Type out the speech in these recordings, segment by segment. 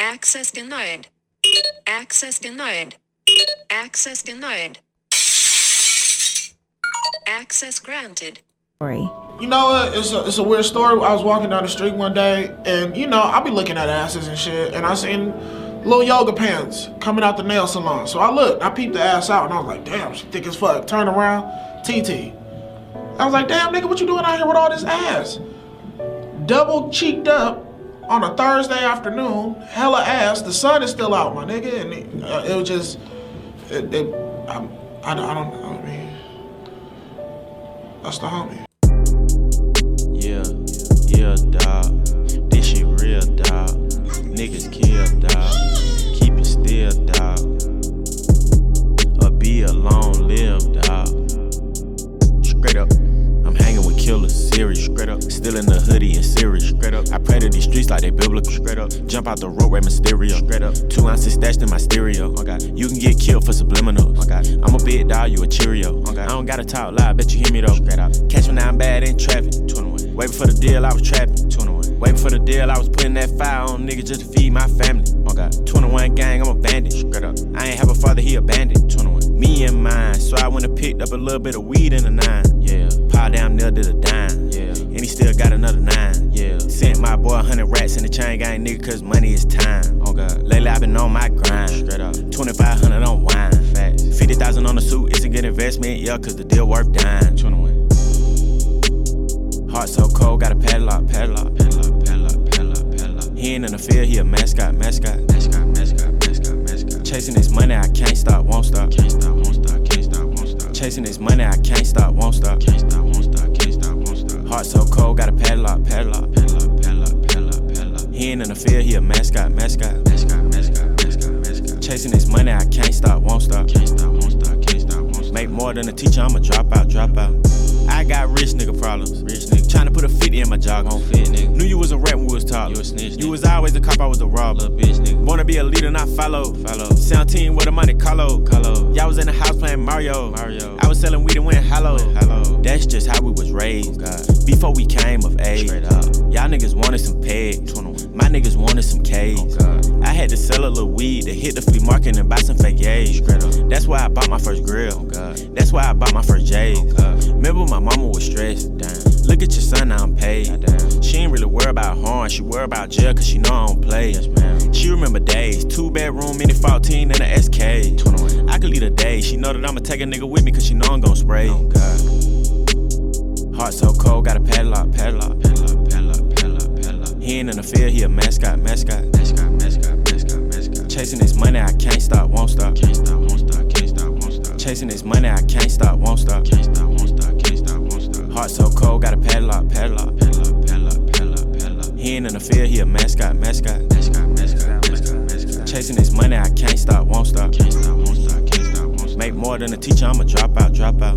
Access denied. Access denied. Access denied. Access granted. You know what? It's a weird story. I was walking down the street one day, and you know, I'll be looking at asses and shit, and I seen little yoga pants coming out the nail salon. So I looked, I peeped the ass out, and I was like, damn, she thick as fuck. Turn around, TT. I was like, damn, nigga, what you doing out here with all this ass? Double cheeked up on a Thursday afternoon, hella ass. The sun is still out, my nigga, and it was just, I don't know. I mean, that's the homie. Yeah, dawg. This shit real, dawg. Niggas kill, dawg. Keep it still, dawg. Or be a long-lived, dawg. Straight up. I'm hanging with killers, serious, straight up. Still in the hoodie and serious, straight up. I pray to these streets like they biblical, straight up. Jump out the road, Rey Mysterio, straight up. 2 ounces stashed in my stereo, oh God. You can get killed for subliminals, oh God. I'm a big dog, you a Cheerio, oh God. I don't gotta talk loud, bet you hear me though, straight up. Catch me now, I'm bad in traffic, 21. Waiting for the deal, I was trapping, 21. Waiting for the deal, I was putting that fire on niggas just to feed my family, oh God. 21 gang, I'm a bandit, straight up. I ain't have a father, he a bandit, 21. Me and mine, so I went and picked up a little bit of weed in the 9, yeah. Pile down there did a dime, yeah. And he still got another 9, yeah. Sent my boy 100 rats in the chain gang, nigga, cause money is time, oh God. Lately I been on my grind, straight up. 2,500 on wine, facts. 50,000 on the suit, it's a good investment, yeah, cause the deal worth dime, 21. Heart so cold, got a padlock. He ain't in the field, he a mascot. Chasing this money, I can't stop, won't stop. Chasing this money, I can't stop, won't stop. Heart so cold, got a padlock. He ain't in the field, he a mascot. Chasing this money, I can't stop, won't stop. Make more than a teacher, I'm a drop out. I got rich nigga problems. Tryna put a 50 in my jog on fit, nigga. Knew you was a rat when we was talking. You a snitch, nigga. You was always a cop, I was a robber. Little bitch, nigga. Wanna be a leader, not follow. 17 with the money, Carlo. Y'all was in the house playing Mario. I was selling weed and went hello. That's just how we was raised. Oh, before we came of age. Straight up. Y'all niggas wanted some pegs. My niggas wanted some K's. I had to sell a little weed to hit the flea market and buy some fake A's. Straight up. That's why I bought my first grill. That's why I bought my first J's. Remember my mama was stressed. Damn. Look at your son, now I'm paid. She ain't really worry about harm, she worry about jail cause she know I don't play. Yes, ma'am. She remember days, 2-bedroom, mini 14 and a SK. 21. I could lead a day, she know that I'ma take a nigga with me cause she know I'm gon' spray. Oh, God. Heart so cold, got a padlock. He ain't in the field, he a mascot. Chasing this money, I can't stop, won't stop. Chasing this money, I can't stop, won't stop. Heart so cold, got a padlock. He ain't in the field, he a mascot. Chasing this money, I can't stop, won't stop. Make more than a teacher, I'm a drop out.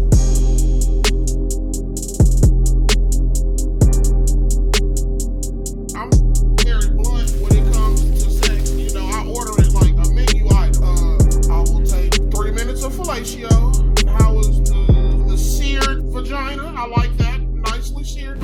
I'm very blunt when it comes to sex. You know, I order it like a menu item. I will take 3 minutes of fellatio. How is the seared vagina? I like that. Nicely seared.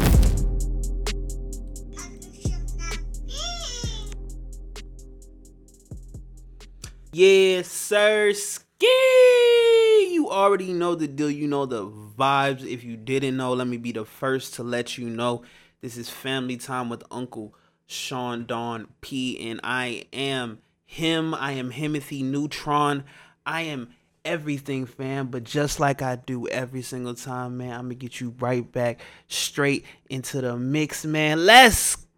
Yes, sir. Ski! You already know the deal. You know the vibes. If you didn't know, let me be the first to let you know. This is Family Time with Uncle Sean Don P. And I am him. I am Himothy Neutron. I am everything, fam. But just like I do every single time, man, I'm going to get you right back straight into the mix, man. Let's go!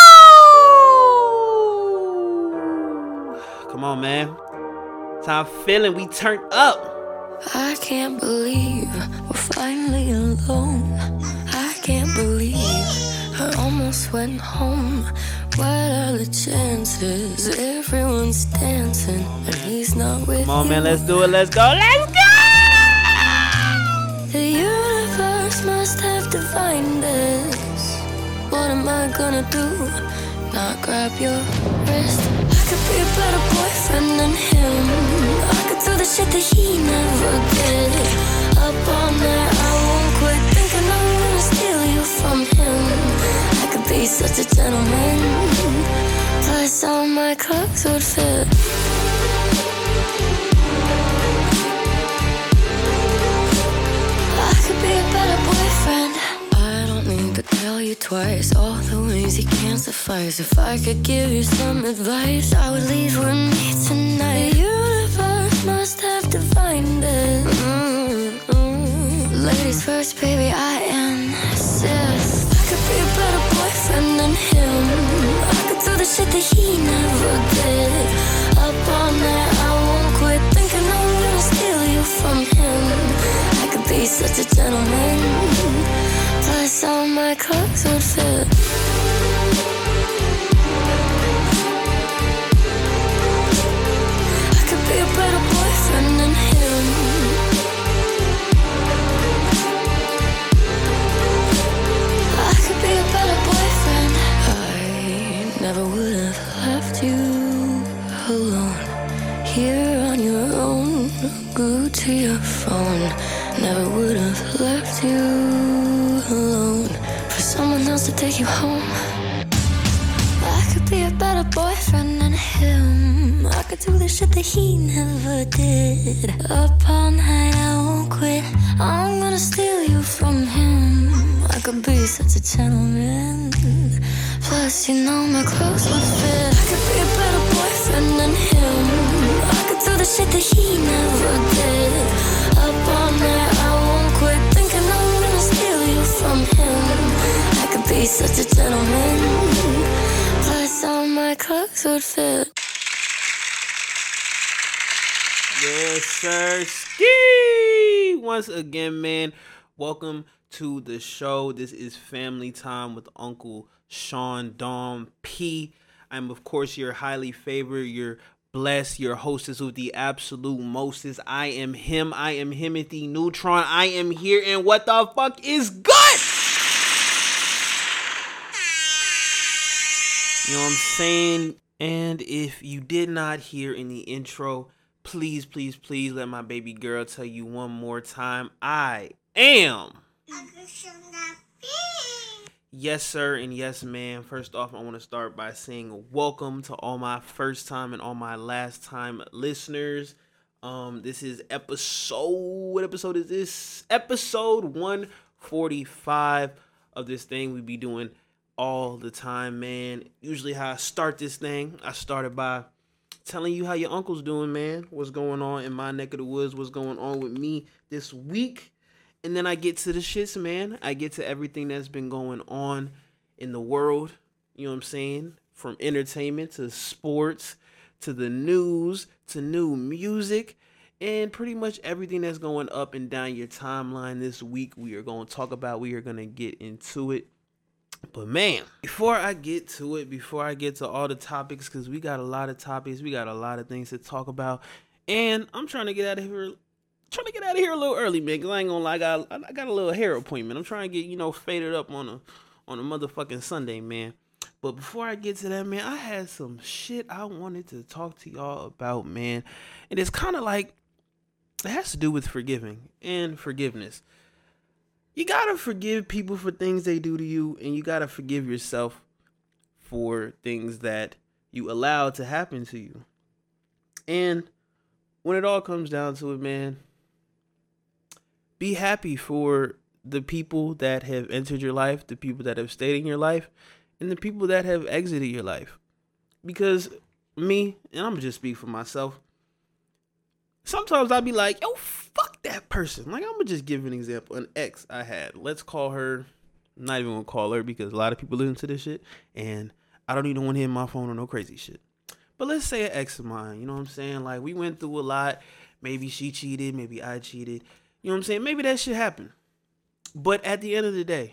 Come on, man. That's how I'm feeling. We turned up. I can't believe we're finally alone. I can't believe I almost went home. What are the chances? Everyone's dancing and he's not with me. Come on, man. Let's do it. Let's go. The universe must have divined us. What am I gonna do? Not grab your wrist. I could be a better boyfriend than him. I could do the shit that he never did. Up all night, I won't quit thinking I'm gonna steal you from him. I could be such a gentleman. Plus all my clothes would fit. I could be a better boyfriend. I don't need to tell you twice all the ways you can't suffice. If I could give you some advice, I would leave with me tonight. The universe must have divined it. Ladies first, baby, I insist. I could be a better boyfriend than him. I could do the shit that he never did. Up all night, I won't quit thinking I'm gonna steal you from him. I could be such a gentleman. Plus all my clothes would fit. I could be a better boyfriend than him. I could be a better boyfriend. I never would have left you alone. Here on your own, glued to your phone. Never would have left you alone for someone else to take you home. I could be a better boyfriend than him. I could do the shit that he never did. Up all night, I won't quit. I'm gonna steal you from him. I could be such a gentleman. Plus, you know my clothes would fit. I could be a better boyfriend than him. I could do the shit that he never did. Up all night, I won't quit thinking I'm gonna steal you from him. I could be such a gentleman. Plus, all my clothes would fit. Yes, sir. Ski! Once again, man, welcome to the show. This is Family Time with Uncle Sean Dom P. I'm, of course, your highly favored, your blessed, your hostess with the absolute mostest. I am him. I am Himothy Neutron. I am here, and what the fuck is good? You know what I'm saying? And if you did not hear in the intro, please, please, please let my baby girl tell you one more time. I am. Yes, sir, and yes, ma'am. First off, I want to start by saying welcome to all my first time and all my last time listeners. This is what episode is this? Episode 145 of this thing we be doing all the time, man. Usually how I start this thing, I started by telling you how your uncle's doing, man. What's going on in my neck of the woods, what's going on with me this week. And then I get to the shits, man. I get to everything that's been going on in the world. You know what I'm saying? From entertainment to sports to the news to new music and pretty much everything that's going up and down your timeline this week. We are going to talk about. We are going to get into it. But man, before I get to it, before I get to all the topics, because we got a lot of topics, we got a lot of things to talk about, and I'm trying to get out of here. A little early, man, because I ain't gonna lie, I got a little hair appointment. I'm trying to get, faded up on a motherfucking Sunday, man. But before I get to that, man, I had some shit I wanted to talk to y'all about, man. And it's kind of like, it has to do with forgiving and forgiveness. You gotta forgive people for things they do to you, and you gotta forgive yourself for things that you allowed to happen to you. And when it all comes down to it, man, be happy for the people that have entered your life, the people that have stayed in your life, and the people that have exited your life. Because me, and I'm gonna just speak for myself, sometimes I'll be like, yo, fuck that person. Like, I'm gonna just give an example. An ex I had. Let's call her, I'm not even gonna call her because a lot of people listen to this shit, and I don't even want to hit my phone or no crazy shit. But let's say an ex of mine, you know what I'm saying? Like, we went through a lot. Maybe she cheated, maybe I cheated. You know what I'm saying? Maybe that shit happened. But at the end of the day,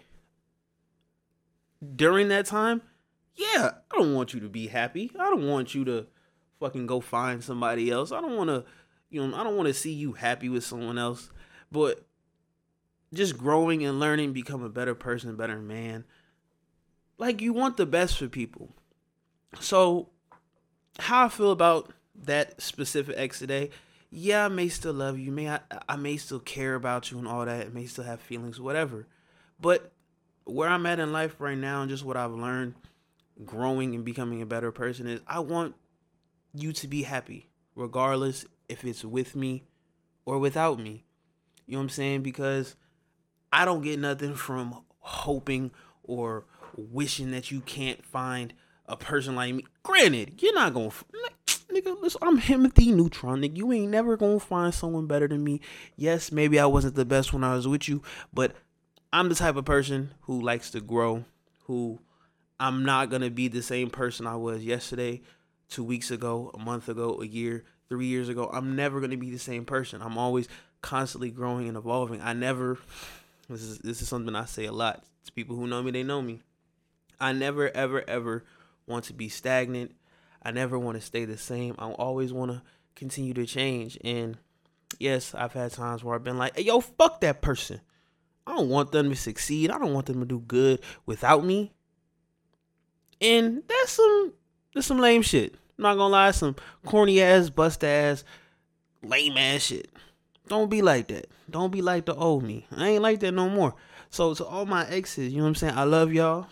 during that time, yeah, I don't want you to be happy. I don't want you to fucking go find somebody else. I don't want to, I don't want to see you happy with someone else. But just growing and learning, become a better person, a better man. Like, you want the best for people. So, how I feel about that specific ex today, yeah, I may still love you. I may still care about you and all that. I may still have feelings, whatever. But where I'm at in life right now and just what I've learned, growing and becoming a better person is I want you to be happy, regardless if it's with me or without me. You know what I'm saying? Because I don't get nothing from hoping or wishing that you can't find a person like me. Granted, you're not gonna, nigga, listen, I'm Timothy Neutron, nigga. You ain't never gonna find someone better than me. Yes, maybe I wasn't the best when I was with you, but I'm the type of person who likes to grow, who I'm not gonna be the same person I was yesterday, 2 weeks ago, a month ago, a year, 3 years ago. I'm never gonna be the same person. I'm always constantly growing and evolving. This is something I say a lot to people who know me. They know me. I never, ever, ever want to be stagnant. I never want to stay the same. I always want to continue to change. And yes, I've had times where I've been like, hey, yo, fuck that person. I don't want them to succeed. I don't want them to do good without me. And that's some lame shit. I'm not gonna lie, some corny ass, bust ass, lame ass shit. Don't be like that. Don't be like the old me. I ain't like that no more. So to all my exes, you know what I'm saying? I love y'all.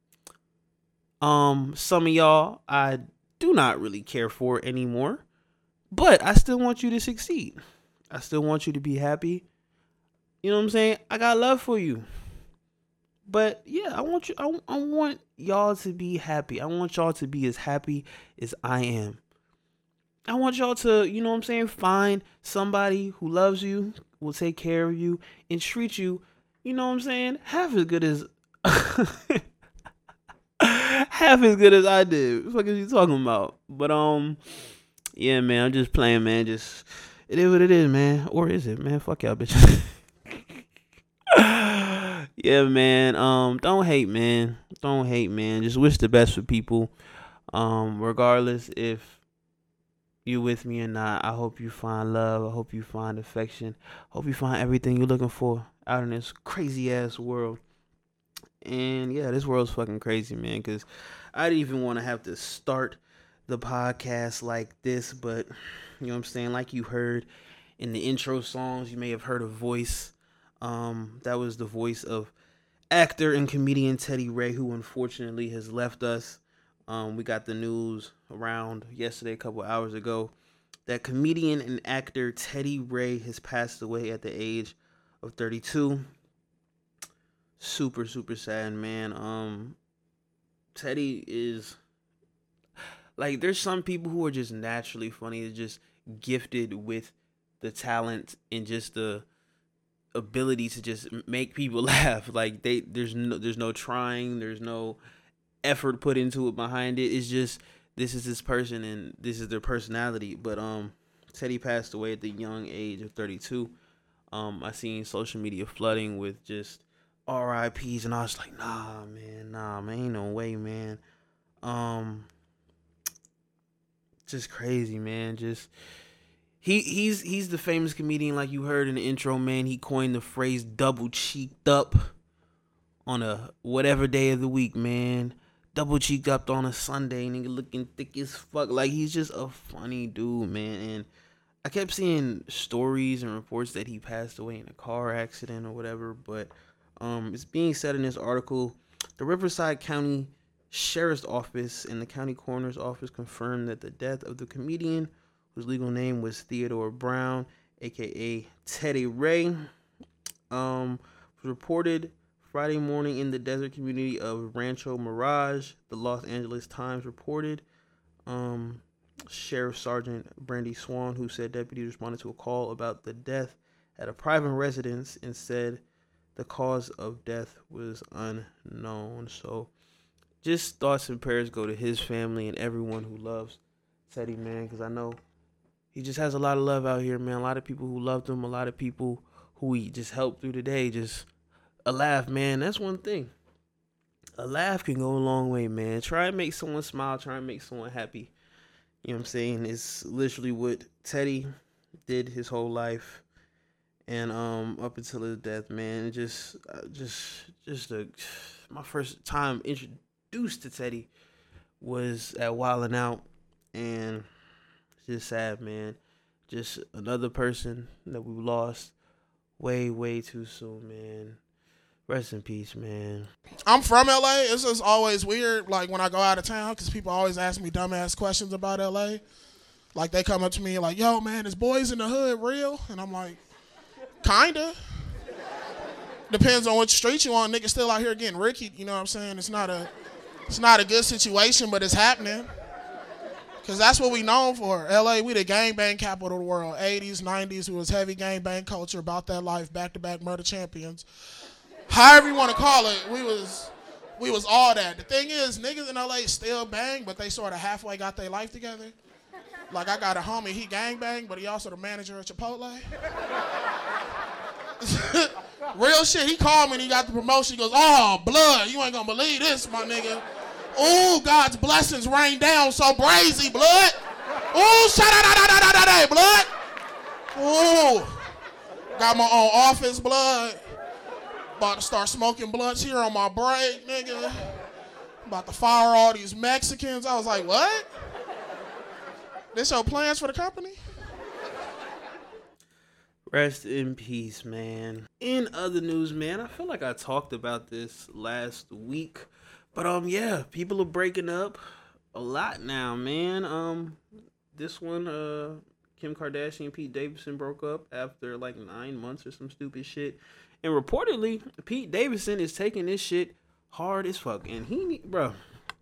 Some of y'all I do not really care for anymore, but I still want you to succeed. I still want you to be happy. You know what I'm saying? I got love for you. But yeah, I want y'all to be happy. I want y'all to be as happy as I am. I want y'all to, you know what I'm saying, find somebody who loves you, will take care of you, and treat you, you know what I'm saying, half as good as half as good as I did. What the fuck is you talking about? But yeah, man, I'm just playing, man. Just it is what it is, man. Or is it, man? Fuck y'all bitches. Yeah, man. Don't hate, man. Don't hate, man. Just wish the best for people. Regardless if you with me or not, I hope you find love. I hope you find affection. I hope you find everything you're looking for out in this crazy ass world. And yeah, this world's fucking crazy, man, because I didn't even want to have to start the podcast like this, but you know what I'm saying, like you heard in the intro songs, you may have heard a voice. That was the voice of actor and comedian Teddy Ray, who unfortunately has left us. We got the news around yesterday, a couple hours ago, that comedian and actor Teddy Ray has passed away at the age of 32. Super, super sad, man. Teddy is, like, there's some people who are just naturally funny, just gifted with the talent and just the ability to just make people laugh. Like, there's no trying, there's no effort put into it behind it. It's just, this is this person and this is their personality. But Teddy passed away at the young age of 32. I seen social media flooding with just RIPs, and I was like, nah, man, ain't no way, man. Just crazy, man. Just he's the famous comedian, like you heard in the intro, man. He coined the phrase double cheeked up on a whatever day of the week, man. Double cheeked up on a Sunday, nigga, looking thick as fuck. Like, he's just a funny dude, man. And I kept seeing stories and reports that he passed away in a car accident or whatever, but it's being said in this article, the Riverside County Sheriff's Office and the County Coroner's Office confirmed that the death of the comedian, whose legal name was Theodore Brown, aka Teddy Ray, was reported Friday morning in the desert community of Rancho Mirage. The Los Angeles Times reported. Sheriff Sergeant Brandy Swan, who said deputies responded to a call about the death at a private residence and said the cause of death was unknown. So just thoughts and prayers go to his family and everyone who loves Teddy, man, because I know he just has a lot of love out here, man. A lot of people who loved him, a lot of people who he just helped through the day. Just a laugh, man. That's one thing. A laugh can go a long way, man. Try and make someone smile. Try and make someone happy. You know what I'm saying? It's literally what Teddy did his whole life. And up until his death, man, my first time introduced to Teddy was at Wildin' Out, and it's just sad, man. Just another person that we lost way, way too soon, man. Rest in peace, man. I'm from LA. It's just always weird, like when I go out of town, because people always ask me dumbass questions about LA. Like they come up to me like, "Yo, man, is Boys in the Hood real?" And I'm like, "Kinda." Depends on which street you on. Niggas still out here getting ricky. You know what I'm saying? It's not a good situation, but it's happening. Cause that's what we known for. LA, we the gangbang capital of the world. 80s, 90s, we was heavy gangbang culture, about that life, back-to-back murder champions. However you want to call it, we was all that. The thing is, niggas in LA still bang, but they sort of halfway got their life together. Like I got a homie, he gangbang, but he also the manager at Chipotle. Real shit, he called me and he got the promotion. He goes, "Oh, blood, you ain't gonna believe this, my nigga. Ooh, God's blessings rain down so brazy, blood. Ooh, shout-out, blood. Ooh, got my own office, blood. About to start smoking blunts here on my break, nigga. About to fire all these Mexicans." I was like, what? This your plans for the company? Rest in peace, man. In other news, man, I feel like I talked about this last week. But yeah, people are breaking up a lot now, man. This one, Kim Kardashian and Pete Davidson broke up after like 9 months or some stupid shit. And reportedly, Pete Davidson is taking this shit hard as fuck. And bro,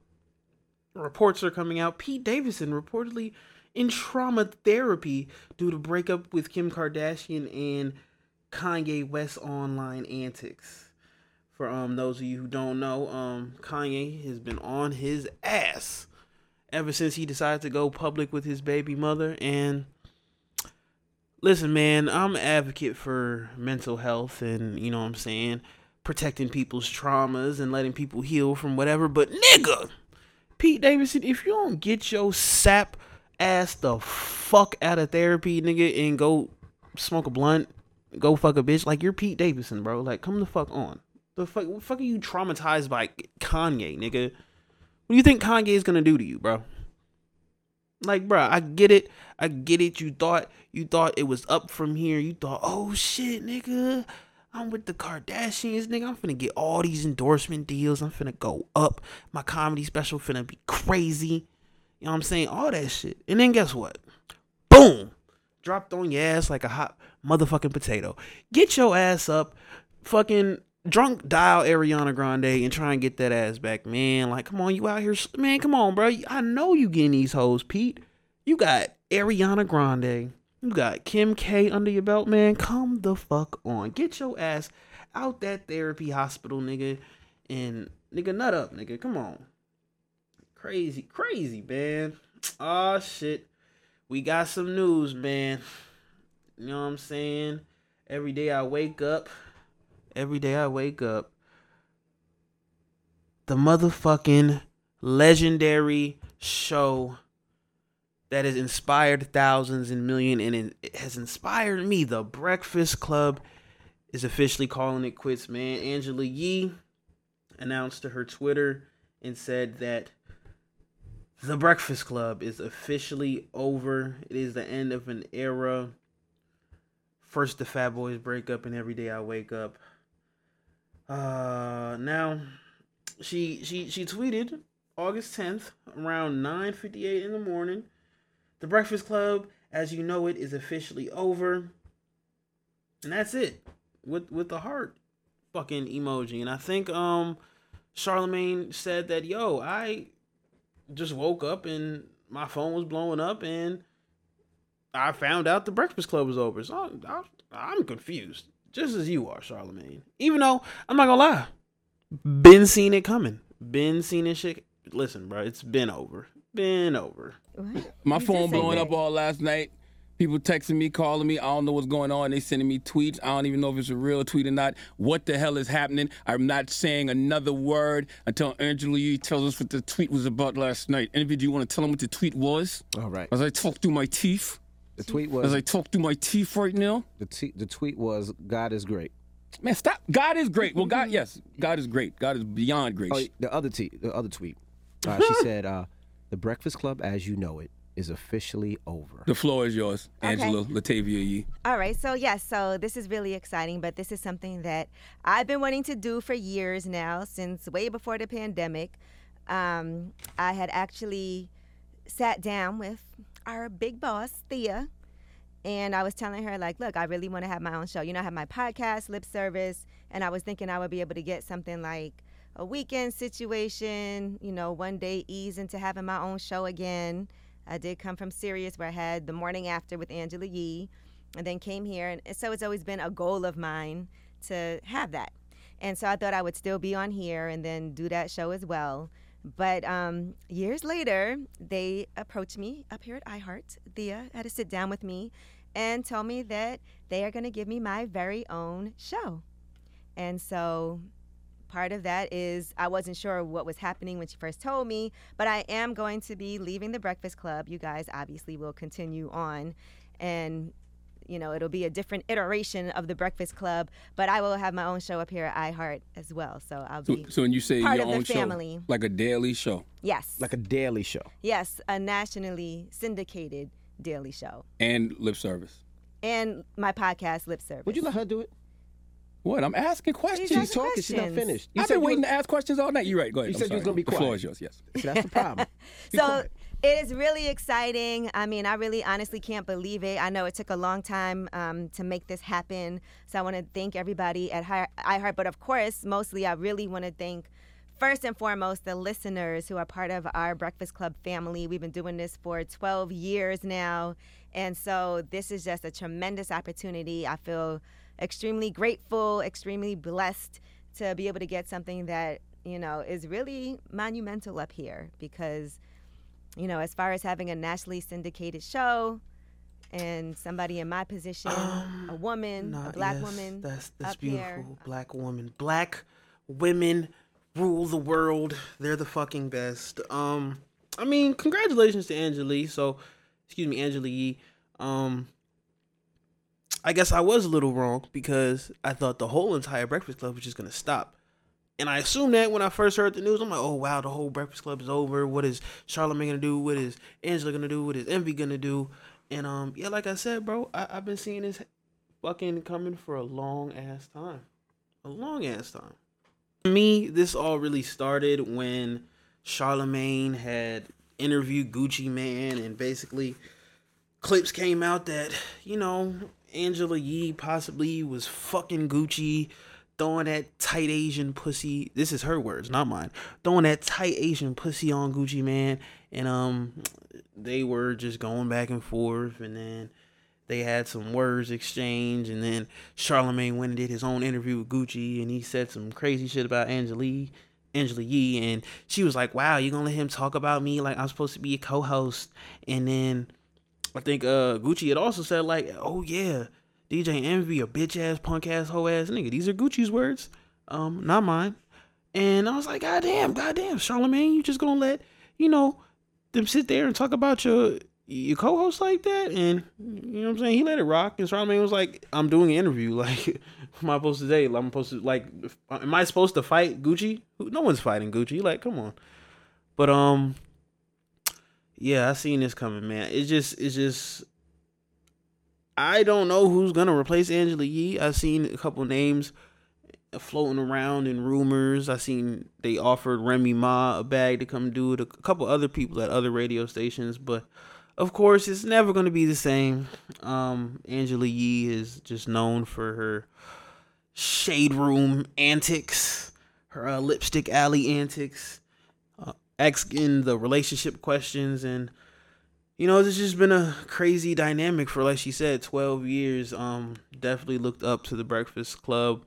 reports are coming out. Pete Davidson reportedly in trauma therapy due to breakup with Kim Kardashian and Kanye West online antics. For those of you who don't know, Kanye has been on his ass ever since he decided to go public with his baby mother. And listen, man, I'm an advocate for mental health and, you know what I'm saying, protecting people's traumas and letting people heal from whatever. But nigga, Pete Davidson, if you don't get your sap ass the fuck out of therapy, nigga, and go smoke a blunt, go fuck a bitch, like, you're Pete Davidson, bro. Like, come the fuck on. What the fuck are you traumatized by Kanye, nigga? What do you think Kanye is gonna do to you, bro? Like, bro, I get it. You thought it was up from here. You thought, oh shit, nigga, I'm with the Kardashians, nigga. I'm finna get all these endorsement deals. I'm finna go up. My comedy special finna be crazy. You know what I'm saying? All that shit. And then guess what? Boom! Dropped on your ass like a hot motherfucking potato. Get your ass up. Fucking drunk dial Ariana Grande and try and get that ass back, man. Like, come on, you out here, man. Come on, bro. I know you getting these hoes, Pete. You got Ariana Grande. You got Kim K under your belt, man. Come the fuck on. Get your ass out that therapy hospital, nigga. And, nigga, nut up, nigga. Come on. Crazy, man. Oh, shit. We got some news, man. You know what I'm saying? Every day I wake up, the motherfucking legendary show that has inspired thousands and millions, and it has inspired me. The Breakfast Club is officially calling it quits, man. Angela Yee announced to her Twitter and said that The Breakfast Club is officially over. It is the end of an era. First the Fat Boys break up and every day I wake up. Now, she tweeted August 10th around 9:58 in the morning. The Breakfast Club, as you know it, is officially over. And that's it. With the heart fucking emoji. And I think Charlemagne said that, yo, I just woke up and my phone was blowing up and I found out the Breakfast Club was over. So I'm confused. Just as you are, Charlemagne. Even though, I'm not gonna lie, been seen it coming. Been seen it shit. Listen, bro, it's been over. What? My phone blowing up all last night. People texting me, calling me. I don't know what's going on. They sending me tweets. I don't even know if it's a real tweet or not. What the hell is happening? I'm not saying another word until Angela Yee tells us what the tweet was about last night. Anybody, do you want to tell them what the tweet was? All right. As I talk through my teeth. The tweet was... As I talk through my teeth right now. The tweet was, God is great. Man, stop. God is great. Well, God, yes. God is great. God is beyond great. Oh, the other tweet. She said, the Breakfast Club, as you know it, is officially over. The floor is yours, Okay. Angela Latavia Yee. All right, so yes, so this is really exciting, but this is something that I've been wanting to do for years now, since way before the pandemic. I had actually sat down with our big boss, Thea, and I was telling her, like, look, I really want to have my own show. You know, I have my podcast, Lip Service, and I was thinking I would be able to get something like a weekend situation, you know, one day ease into having my own show again. I did come from Sirius, where I had The Morning After with Angela Yee, and then came here. And so it's always been a goal of mine to have that. And so I thought I would still be on here and then do that show as well. But years later, they approached me up here at iHeart. Thea had to sit down with me and told me that they are going to give me my very own show. And so part of that is I wasn't sure what was happening when she first told me, but I am going to be leaving the Breakfast Club. You guys obviously will continue on, and you know, it'll be a different iteration of the Breakfast Club, but I will have my own show up here at iHeart as well. So I'll be So when you say part your of the own show, family. like a daily show, Yes. Like a daily show. Yes, a nationally syndicated daily show. and lip service. And my podcast, Lip Service. Would you let her do it? What? I'm asking questions. She's She's talking. She's not questions. finished. I've been waiting to ask questions all night. You're right. Go ahead. You I'm said you was sorry. gonna be The floor quiet. is yours. Yes. See, that's the problem. So it is really exciting. I mean, I really honestly can't believe it. I know it took a long time to make this happen. So I want to thank everybody at iHeart. But of course, mostly I really want to thank, first and foremost, the listeners who are part of our Breakfast Club family. We've been doing this for 12 years now. And so this is just a tremendous opportunity. I feel extremely grateful, extremely blessed to be able to get something that, you know, is really monumental up here because, you know, as far as having a nationally syndicated show and somebody in my position, a woman, a black woman, That's up beautiful. here. Black woman. Black women rule the world. They're the fucking best. I mean, congratulations to Angela Yee. Angela Yee. I guess I was a little wrong because I thought the whole entire Breakfast Club was just gonna stop. And I assumed that when I first heard the news, I'm like, oh wow, the whole Breakfast Club is over. What is Charlamagne gonna do? What is Angela gonna do? What is Envy gonna do? And yeah, like I said, bro, I've been seeing this fucking coming for a long ass time. For me, this all really started when Charlamagne had interviewed Gucci Mane, and basically clips came out that, you know, Angela Yee possibly was fucking Gucci, throwing that tight Asian pussy. This is her words, not mine. Throwing that tight Asian pussy on Gucci Mane, and they were just going back and forth, and then they had some words exchanged, and then Charlamagne went and did his own interview with Gucci, and he said some crazy shit about Angela Yee, and she was like, wow, you gonna let him talk about me like I'm supposed to be a co-host? And then I think Gucci had also said, like, oh yeah, DJ Envy, a bitch ass, punk ass, hoe ass nigga. These are Gucci's words, not mine. And I was like, goddamn, Charlamagne, you just gonna let, you know, them sit there and talk about your co-host like that? And you know what I'm saying? He let it rock, and Charlamagne was like, I'm doing an interview. Like, what am I supposed to say? I'm supposed to, like, am I supposed to fight Gucci? No one's fighting Gucci. Like, come on. But yeah, I seen this coming, man. It's just I don't know who's gonna replace Angela Yee. I seen a couple names floating around in rumors. I seen they offered Remy Ma a bag to come do it. A couple other people at other radio stations, but of course, it's never gonna be the same. Angela Yee is just known for her shade room antics, her lipstick alley antics, asking the relationship questions, and you know, it's just been a crazy dynamic for, like she said, 12 years. Definitely looked up to the Breakfast Club,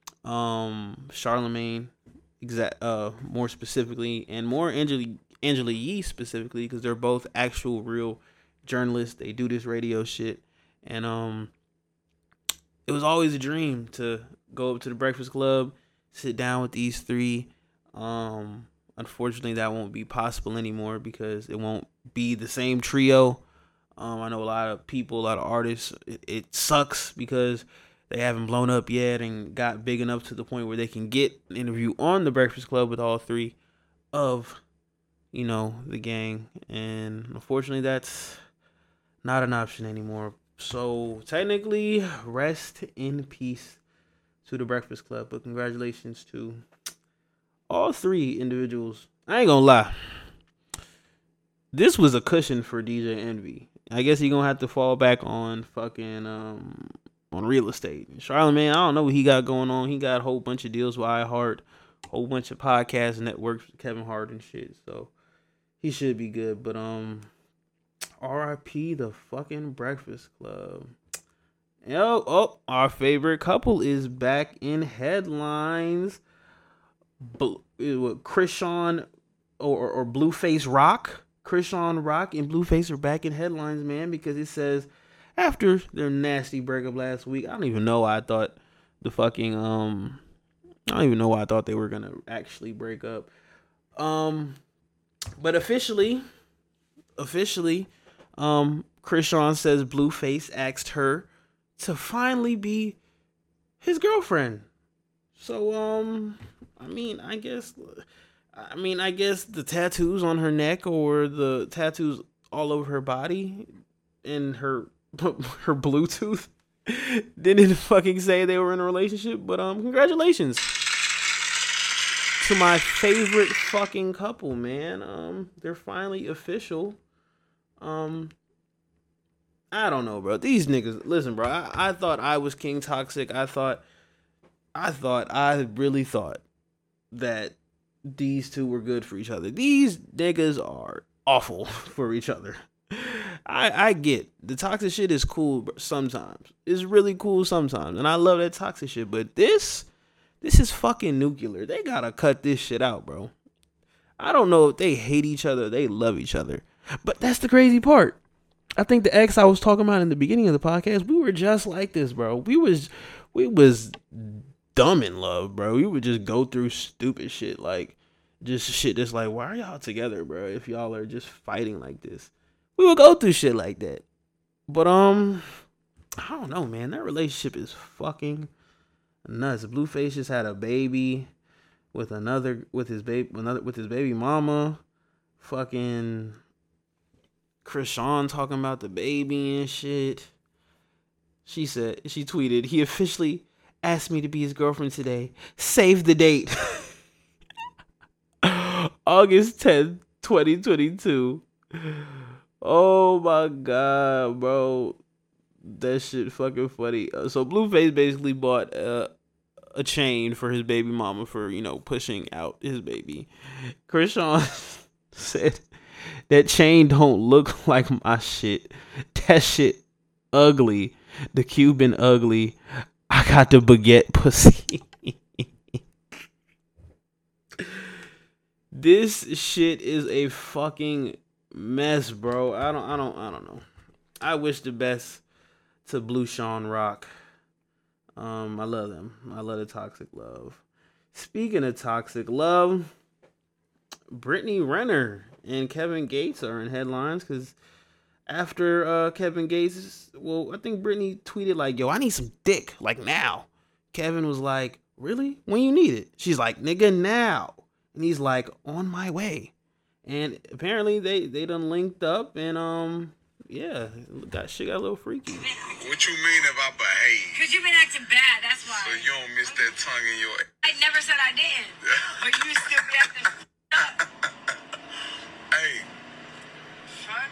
Charlamagne, more specifically, and more Angela Yee specifically, because they're both actual real journalists. They do this radio shit, and it was always a dream to go up to the Breakfast Club, sit down with these three. Unfortunately, that won't be possible anymore because it won't be the same trio. I know a lot of people, a lot of artists, it sucks because they haven't blown up yet and got big enough to the point where they can get an interview on the Breakfast Club with all three of, the gang. And unfortunately, that's not an option anymore. So technically, rest in peace to the Breakfast Club. But congratulations to all three individuals. I ain't gonna lie. This was a cushion for DJ Envy. I guess he gonna have to fall back on fucking on real estate. Charlamagne, I don't know what he got going on. He got a whole bunch of deals with iHeart, whole bunch of podcast networks with Kevin Hart and shit. So he should be good. But R.I.P. the fucking Breakfast Club. Our favorite couple is back in headlines. Krishan or Blueface Rock. Krishan Rock and Blueface are back in headlines, man, because it says after their nasty breakup last week, I don't even know why I thought they were gonna actually break up. But officially, Krishan says Blueface asked her to finally be his girlfriend. So, I guess the tattoos on her neck or the tattoos all over her body and her Bluetooth didn't fucking say they were in a relationship. But congratulations to my favorite fucking couple, man. They're finally official. I don't know, bro. These niggas, listen, bro. I thought I was King Toxic. I really thought that these two were good for each other. These niggas are awful for each other. I get the toxic shit is cool sometimes. It's really cool sometimes, and I love that toxic shit. But this is fucking nuclear. They gotta cut this shit out, bro. I don't know if they hate each other, or they love each other, but that's the crazy part. I think the ex I was talking about in the beginning of the podcast, we were just like this, bro. We was dumb in love, bro. We would just go through stupid shit, like just shit that's like, why are y'all together, bro? If y'all are just fighting like this, we would go through shit like that. But I don't know, man. That relationship is fucking nuts. Blueface just had a baby with his baby mama. Fucking Krishan talking about the baby and shit. She tweeted, he officially asked me to be his girlfriend today. Save the date. August 10th, 2022. Oh my god, bro. That shit fucking funny. So Blueface basically bought a chain for his baby mama for, pushing out his baby. Krishan said, that chain don't look like my shit. That shit ugly. The Cuban ugly. I got the baguette pussy. This shit is a fucking mess, bro. I don't know. I wish the best to Blue Sean Rock. I love them. I love the toxic love. Speaking of toxic love, Brittany Renner and Kevin Gates are in headlines because after Kevin Gates, I think Brittany tweeted like, yo, I need some dick, like now. Kevin was like, really? When you need it? She's like, nigga, now. And he's like, on my way. And apparently they done linked up and yeah, got a little freaky. What you mean if I behave? Because you've been acting bad, that's why. So you don't miss that tongue in your... I never said I didn't. But you still be acting up. Hey. Huh?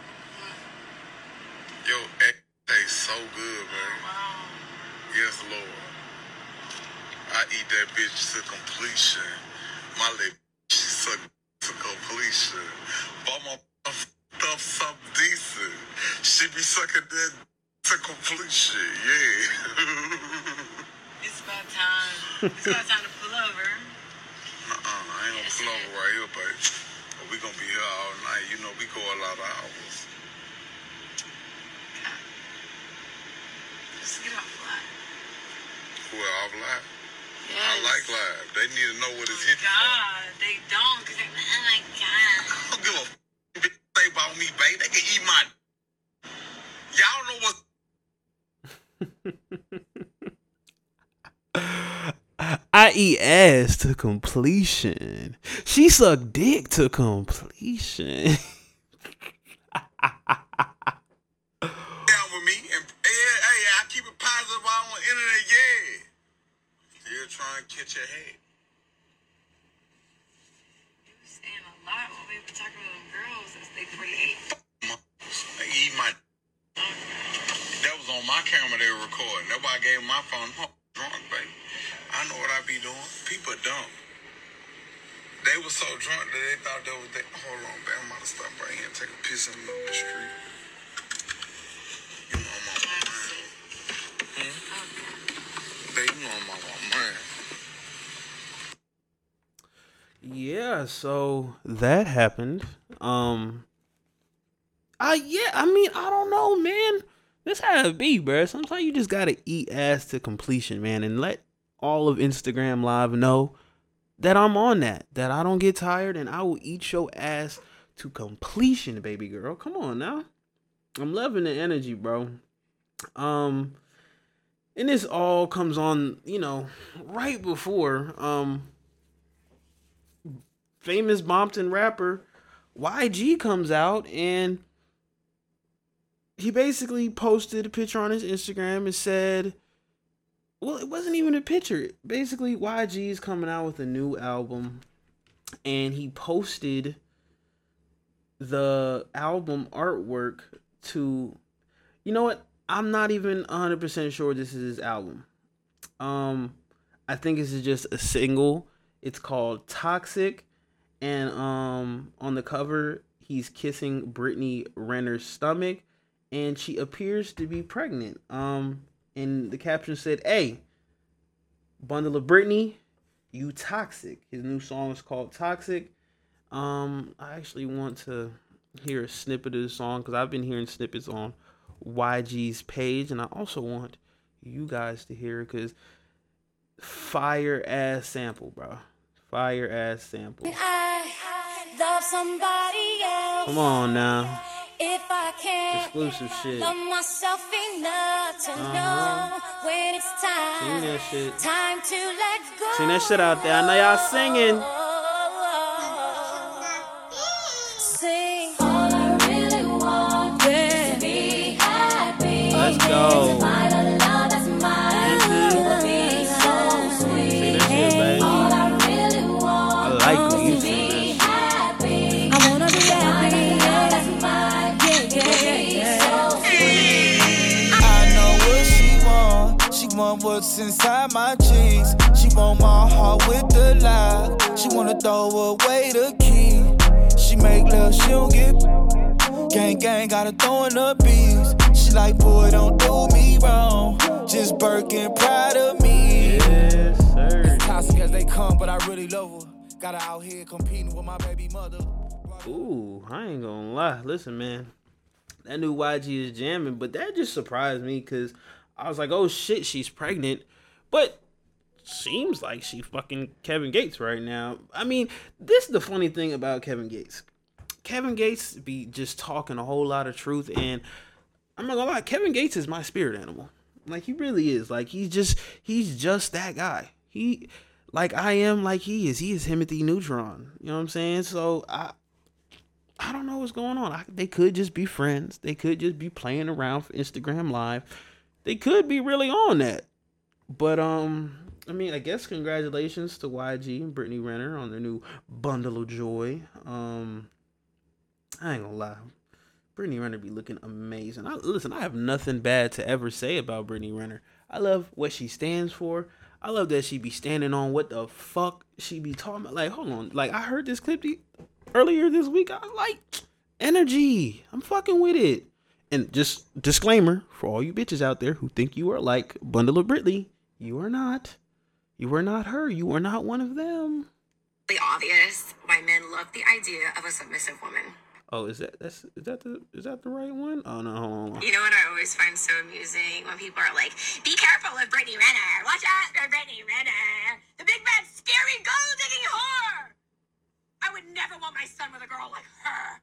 Yo, egg tastes so good, man. Wow. Yes, Lord. I eat that bitch to completion. My lip, she suck to completion. But my stuff something decent. She be sucking that to completion, yeah. It's about time. It's about time to pull over. I ain't gonna pull over right here, babe. But we gonna be here all night. You know, we go a lot of hours. Just get off live. Well, off live? Yes. I like live. They need to know what it's hitting God, they don't, because they're, oh my God. I don't give a bitch say about me, babe. They can eat my... Y'all know what... I eat ass to completion. She sucked dick to completion. Down with me, and I keep it positive while I'm on the internet, yeah. Still trying to catch your head. You were saying a lot when we were talking to them girls as they create. I eat my. That was on my camera they were recording. Nobody gave my phone. I'm drunk, baby. I know what I be doing. People are dumb. They were so drunk that they thought that was they. Hold on, baby. I'm about to stop right here and take a piss in the middle of the street. You know I'm on my mind. Baby, you know I'm on my mind. Yeah, so that happened. I mean, I don't know, man. This how it be, bro. Sometimes you just gotta eat ass to completion, man, and let all of Instagram Live know that I'm on that I don't get tired, and I will eat your ass to completion, baby girl. Come on now. I'm loving the energy, bro. And this all comes on, right before famous Bompton rapper YG comes out, and he basically posted a picture on his Instagram and said, well, it wasn't even a picture. Basically, YG is coming out with a new album, and he posted the album artwork to, you know what? I'm not even 100% sure this is his album. I think this is just a single. It's called Toxic, and on the cover, he's kissing Brittany Renner's stomach, and she appears to be pregnant. And the caption said, "Hey, bundle of Brittany, you toxic." His new song is called Toxic. I actually want to hear a snippet of the song because I've been hearing snippets on YG's page, and I also want you guys to hear it because fire ass sample, bro. Fire ass sample. I love somebody else. Come on now. If I can't Exclusive shit. love myself enough to know when it's time. Sing that shit. Time to let go. Sing that shit out there. I know y'all singing. Sing. All I really want is to be happy. Let's go. Find a love that's mine. It'll be so sweet. Sing that shit, baby. All I really want I like when you is to sing be that happy. I wanna be happy. That's mine. I know what she want. She want what's inside my jeans. She want my heart with the lie. She wanna throw away the key. She make love, she don't get. Gang, gotta throw in the beats. She like, boy, don't do me wrong. Just Birkin, proud of me. Yes, sir. As toxic as they come, but I really love her. Got her out here competing with my baby mother. Ooh, I ain't gonna lie. Listen, man. That new YG is jamming, but that just surprised me because I was like, oh shit, she's pregnant. But seems like she fucking Kevin Gates right now. I mean, this is the funny thing about Kevin Gates. Kevin Gates be just talking a whole lot of truth, and I'm not gonna lie, Kevin Gates is my spirit animal. Like, he really is. Like, he's just that guy. He, like I am, like he is. He is Timothy Neutron. You know what I'm saying? So I don't know what's going on. They could just be friends. They could just be playing around for Instagram Live. They could be really on that. But, I mean, I guess congratulations to YG and Brittany Renner on their new bundle of joy. I ain't gonna lie. Brittany Renner be looking amazing. Listen, I have nothing bad to ever say about Brittany Renner. I love what she stands for. I love that she be standing on what the fuck she be talking about. Like, hold on. Like, I heard this clip earlier this week. I was like, energy. I'm fucking with it. And just disclaimer for all you bitches out there who think you are like Bundle of Brittany, you are not. You are not her. You are not one of them. It's obvious why men love the idea of a submissive woman. Oh, is that the right one? Oh no, hold on. You know what I always find so amusing when people are like, "Be careful of Brittany Renner. Watch out for Brittany Renner, the big bad scary gold digging whore." I would never want my son with a girl like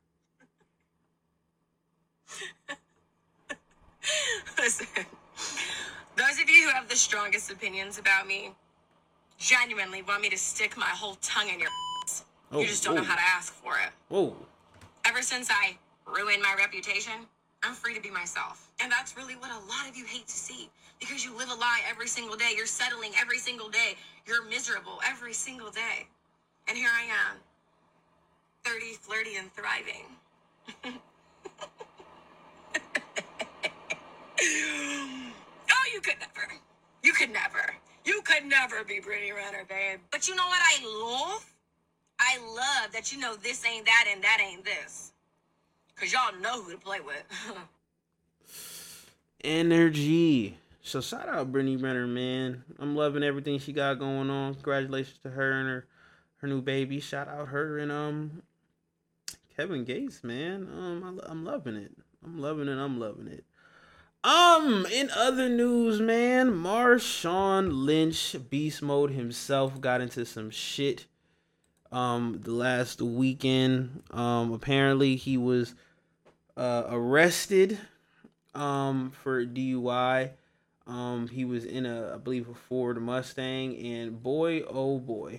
her. Listen, those of you who have the strongest opinions about me genuinely want me to stick my whole tongue in your. You just don't know how to ask for it. Whoa. Ever since I ruined my reputation, I'm free to be myself. And that's really what a lot of you hate to see. Because you live a lie every single day. You're settling every single day. You're miserable every single day. And here I am, 30, flirty, and thriving. Oh, you could never. You could never. You could never be Brittany Renner, babe. But you know what I love? I love that you know this ain't that and that ain't this. Because y'all know who to play with. Energy. So shout out Brittany Renner, man. I'm loving everything she got going on. Congratulations to her and her new baby. Shout out her and Kevin Gates, man. I'm loving it. I'm loving it. In other news, man, Marshawn Lynch, beast mode himself, got into some shit the last weekend. Apparently he was arrested for DUI. He was in I believe a Ford Mustang, and boy, oh boy.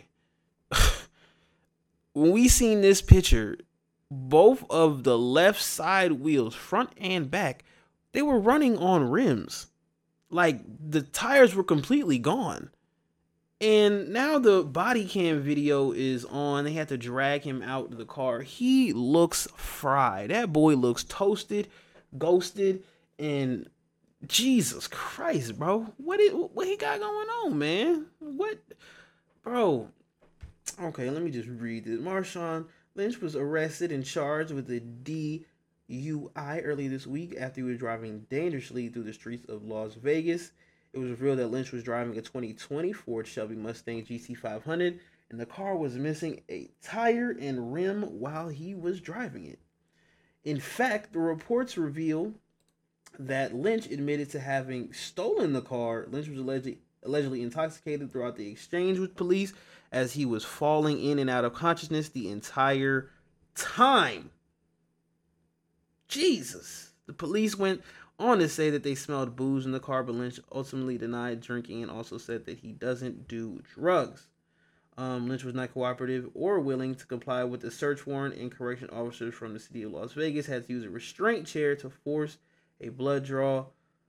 When we seen this picture, both of the left side wheels, front and back, they were running on rims. Like, the tires were completely gone. And now the body cam video is on. They had to drag him out to the car. He looks fried. That boy looks toasted, ghosted, and Jesus Christ, bro. What he got going on, man? What? Bro. Okay, let me just read this. Marshawn Lynch was arrested and charged with a DUI early this week after he was driving dangerously through the streets of Las Vegas. It was revealed that Lynch was driving a 2020 Ford Shelby Mustang GT500, and the car was missing a tire and rim while he was driving it. In fact, the reports reveal that Lynch admitted to having stolen the car. Lynch was allegedly intoxicated throughout the exchange with police as he was falling in and out of consciousness the entire time. Jesus. The police went on to say that they smelled booze in the car, but Lynch ultimately denied drinking and also said that he doesn't do drugs. Lynch was not cooperative or willing to comply with the search warrant, and correction officers from the city of Las Vegas had to use a restraint chair to force a blood draw.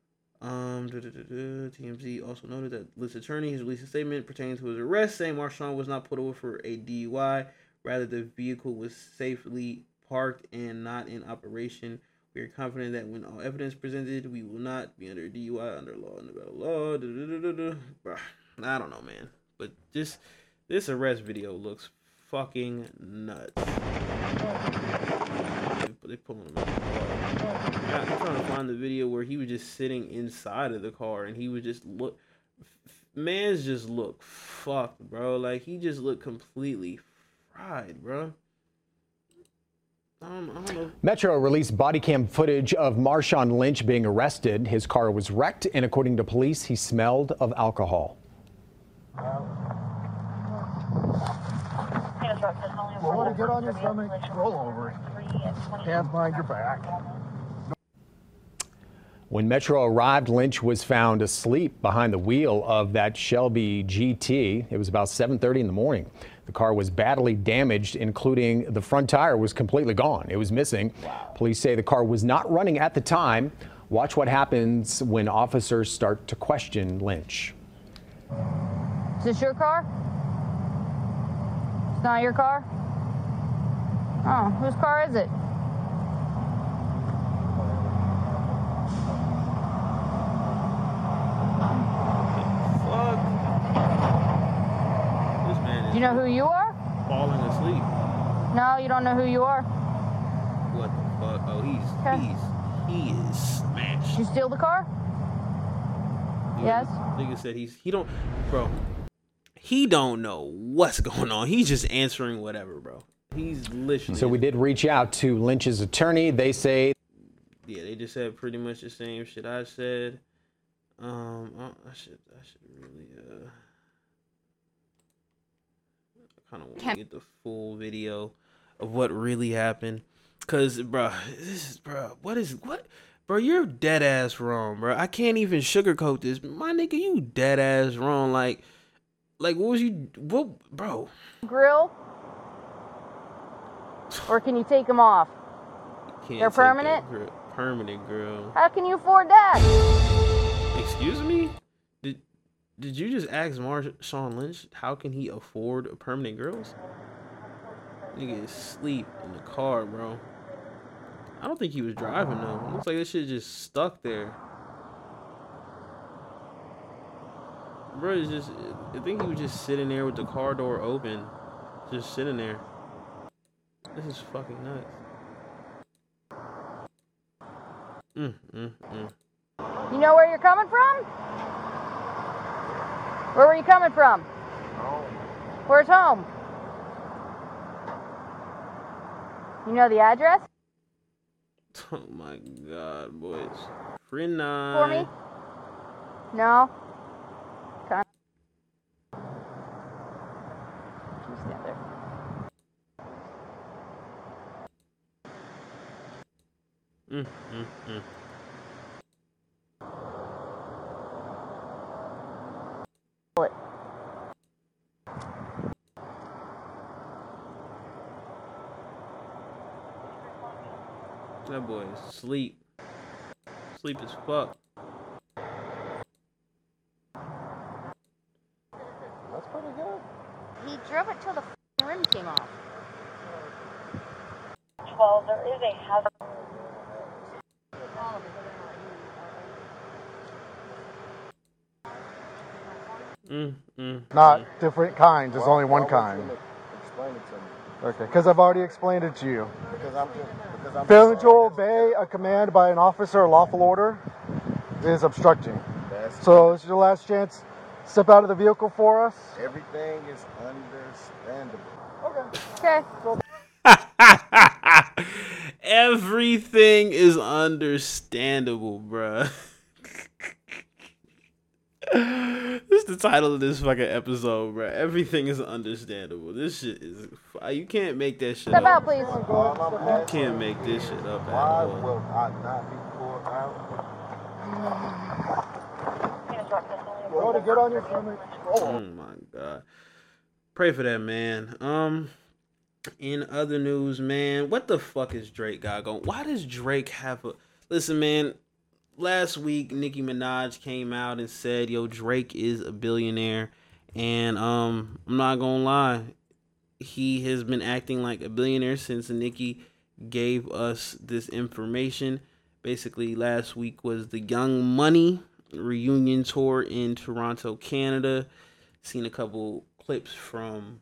TMZ also noted that Lynch's attorney has released a statement pertaining to his arrest, saying Marshawn was not pulled over for a DUI. Rather, the vehicle was safely parked and not in operation. We are confident that when all evidence presented, we will not be under DUI under law and about law. Bruh, I don't know, man. But this arrest video looks fucking nuts. They pulling him out of the car. I'm trying to find the video where he was just sitting inside of the car and he was just man's just look fucked, bro. Like, he just looked completely fried, bro. I don't know. Metro released body cam footage of Marshawn Lynch being arrested. His car was wrecked, and according to police, he smelled of alcohol. Well, get on your stomach, roll over. Hands behind your back. When Metro arrived, Lynch was found asleep behind the wheel of that Shelby GT. It was about 7:30 in the morning. The car was badly damaged, including the front tire was completely gone. It was missing. Wow. Police say the car was not running at the time. Watch what happens when officers start to question Lynch. Is this your car? It's not your car? Oh, whose car is it? Do you know who you are? Falling asleep. No, you don't know who you are. What the fuck? Oh, he is smashed. Did you steal the car? Yes. Nigga said he don't know what's going on. He's just answering whatever, bro. He's listening. So we did reach out to Lynch's attorney. They say, yeah, they just said pretty much the same shit I said. I should really kind of want to get the full video of what really happened, cause bro, bro, you're dead ass wrong, bro. I can't even sugarcoat this, my nigga. You dead ass wrong. Like what was you? What, bro? Grill. Or can you take them off? Can't They're take that permanent? Permanent, girl. How can you afford that? Excuse me? Did you just ask Marshawn Lynch how can he afford permanent girls? Nigga is asleep in the car, bro. I don't think he was driving though. It looks like this shit just stuck there. Bro, it's just, I think he was just sitting there with the car door open. Just sitting there. This is fucking nuts. You know where you're coming from? Where were you coming from? Home. Where's home? You know the address? Oh my god, boys. Free night. For me? No? Okay. You stand there. What? That boy is asleep. Sleep as fuck. That's pretty good. He drove it till the rim came off. 12, there is a hazard. Not different kinds. There's only one kind. Explain it to me. Okay, because I've already explained it to you. Because I'm Failing to obey a command by an officer or lawful order is obstructing. So this is your last chance. Step out of the vehicle for us. Everything is understandable. Okay. Everything is understandable, bruh. This is the title of this fucking episode, bruh. Everything is understandable. This shit is... You can't make that shit Step up. out, please. You can't make this shit up at Why all. will I not be pulled out? Go to get on your stomach. Oh my god. Pray for that man. In other news, man, what the fuck is Drake got going? Why does Drake have a... Listen, man, last week Nicki Minaj came out and said, yo, Drake is a billionaire. And I'm not gonna lie, he has been acting like a billionaire since Nicki gave us this information. Basically, last week was the Young Money reunion tour in Toronto, Canada. Seen a couple clips from,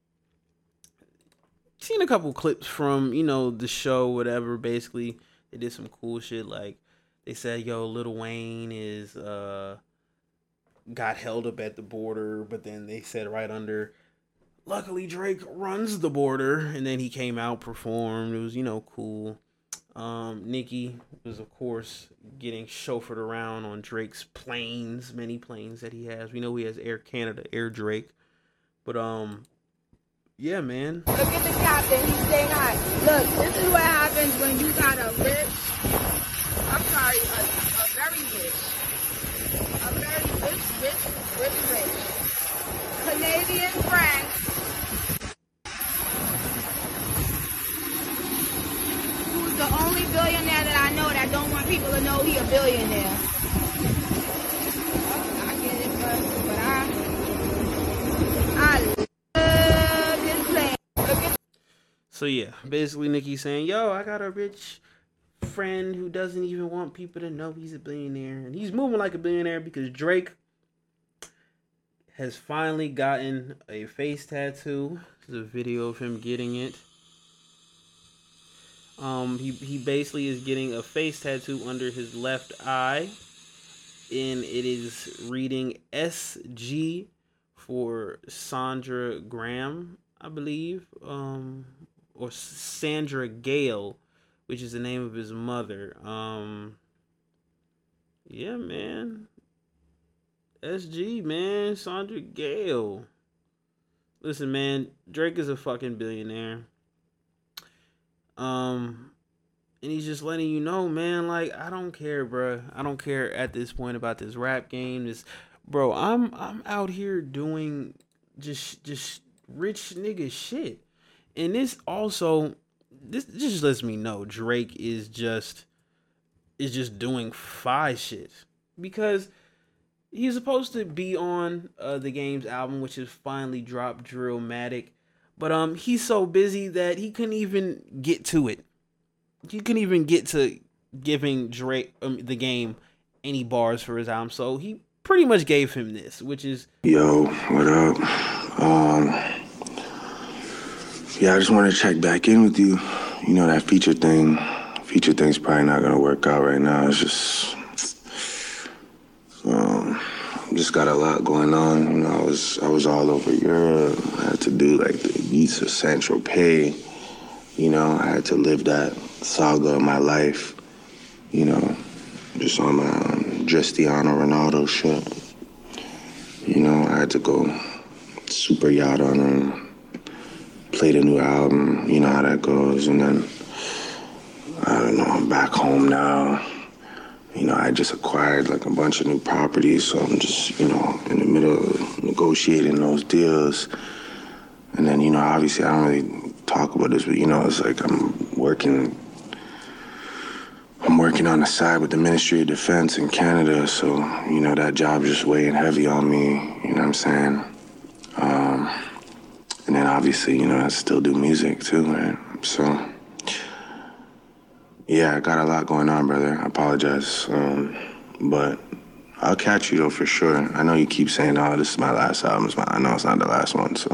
you know, the show, whatever. Basically, they did some cool shit. Like, they said, yo, Lil Wayne is, got held up at the border, but then they said right under, luckily Drake runs the border, and then he came out, performed. It was, you know, cool. Nicki was, of course, getting chauffeured around on Drake's planes, many planes that he has. We know he has Air Canada, Air Drake. But, yeah, man. Look at the captain. He's saying hi. Look, this is what happens when you got a rich, I'm sorry, a very rich Canadian friend. Who's the only billionaire that I know that don't want people to know he a billionaire. I get it, but I love this plan. Look at So yeah, basically Nicki's saying, yo, I got a rich friend who doesn't even want people to know he's a billionaire. And he's moving like a billionaire because Drake has finally gotten a face tattoo. There's a video of him getting it. He basically is getting a face tattoo under his left eye. And it is reading SG for Sandra Graham, I believe. Or Sandra Gale, which is the name of his mother. Yeah, man. SG, man. Sandra Gale. Listen, man. Drake is a fucking billionaire. And he's just letting you know, man, like, I don't care, bro. I don't care at this point about this rap game. This, bro, I'm out here doing just rich nigga shit. And this also, this just lets me know Drake is just doing fi shit, because he's supposed to be on the Game's album, which is finally dropped, Drillmatic, but he's so busy that he couldn't even get to it. He couldn't even get to giving Drake the Game any bars for his album, so he pretty much gave him this, which is Yo, what up? Yeah, I just want to check back in with you. You know, that feature thing's probably not gonna work out right now. It's just just got a lot going on. You know, I was all over Europe. I had to do like the Ibiza, Saint-Tropez. You know, I had to live that saga of my life. You know, just on my Cristiano Ronaldo shit. You know, I had to go super yacht on him, play the new album. You know how that goes, and then I don't know. I'm back home now. You know, I just acquired like a bunch of new properties, so I'm just, you know, in the middle of negotiating those deals. And then, you know, obviously I don't really talk about this, but, you know, it's like I'm working on the side with the Ministry of Defense in Canada, so, you know, that job's just weighing heavy on me, you know what I'm saying? And then obviously, you know, I still do music too, right? So, yeah, I got a lot going on, brother. I apologize. But I'll catch you, though, for sure. I know you keep saying, oh, this is my last album. I know it's not the last one, so.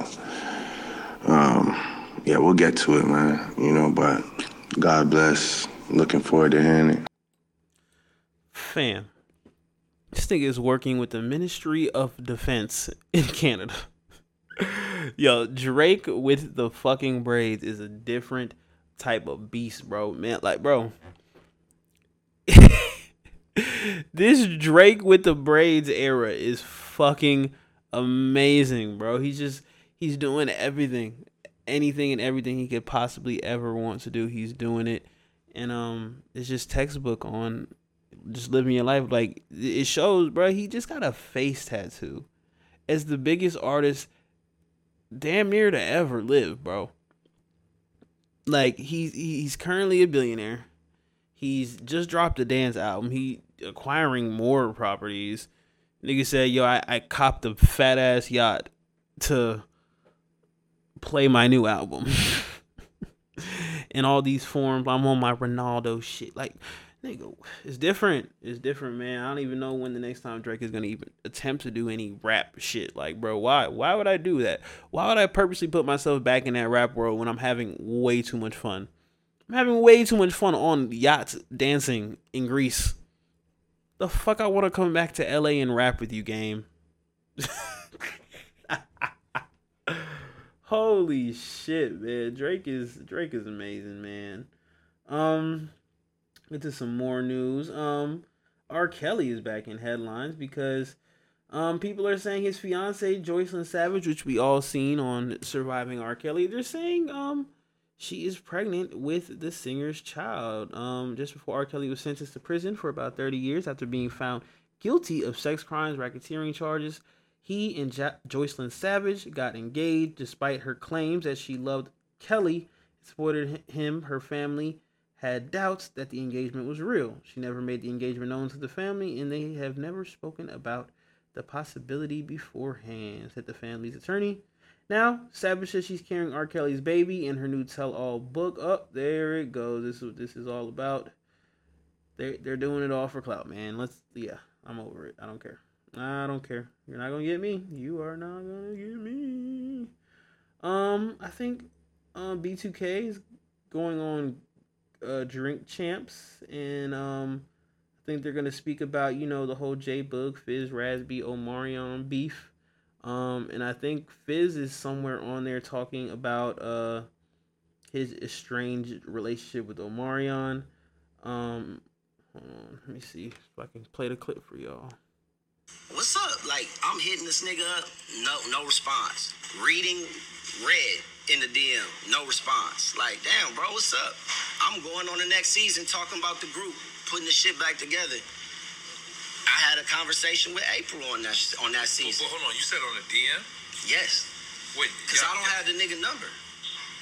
Yeah, we'll get to it, man. You know, but God bless. Looking forward to hearing it. Fam, this thing is working with the Ministry of Defense in Canada. Yo, Drake with the fucking braids is a different type of beast, bro. Man, like, bro, this Drake with the braids era is fucking amazing, bro. He's doing everything, anything and everything he could possibly ever want to do. He's doing it, and it's just textbook on just living your life. Like, it shows, bro. He just got a face tattoo as the biggest artist damn near to ever live, bro. Like, he's currently a billionaire. He's just dropped a dance album. He acquiring more properties. Nigga said, yo, I copped a fat ass yacht to play my new album. In all these forms, I'm on my Ronaldo shit. Like, nigga, it's different. It's different, man. I don't even know when the next time Drake is gonna even attempt to do any rap shit. Like, bro, why would I do that? Why would I purposely put myself back in that rap world when I'm having way too much fun? I'm having way too much fun on yachts dancing in Greece. The fuck I want to come back to LA and rap with you, Game. Holy shit, man. Drake is amazing, man. Into some more news. R. Kelly is back in headlines because people are saying his fiance Joycelyn Savage, which we all seen on Surviving R. Kelly, they're saying she is pregnant with the singer's child. Just before R. Kelly was sentenced to prison for about 30 years after being found guilty of sex crimes, racketeering charges, he and Joycelyn Savage got engaged despite her claims that she loved Kelly, supported him. Her family had doubts that the engagement was real. She never made the engagement known to the family, and they have never spoken about the possibility beforehand, said the family's attorney. Now, Savage says she's carrying R. Kelly's baby in her new tell-all book. Oh, there it goes. This is what this is all about. They're doing it all for clout, man. I'm over it. I don't care. You're not gonna get me. You are not gonna get me. I think B2K is going on Drink Champs, and I think they're gonna speak about, you know, the whole J Boog, Fizz, Raspy, Omarion beef. And I think Fizz is somewhere on there talking about his estranged relationship with Omarion. Hold on, let me see if I can play the clip for y'all. What's up? Like, I'm hitting this nigga up, no response. Reading, red in the DM, no response. Like, damn, bro, what's up? I'm going on the next season talking about the group, putting the shit back together. I had a conversation with April on that season. But hold on, you said on the DM? Yes. Wait, because I don't have the nigga number.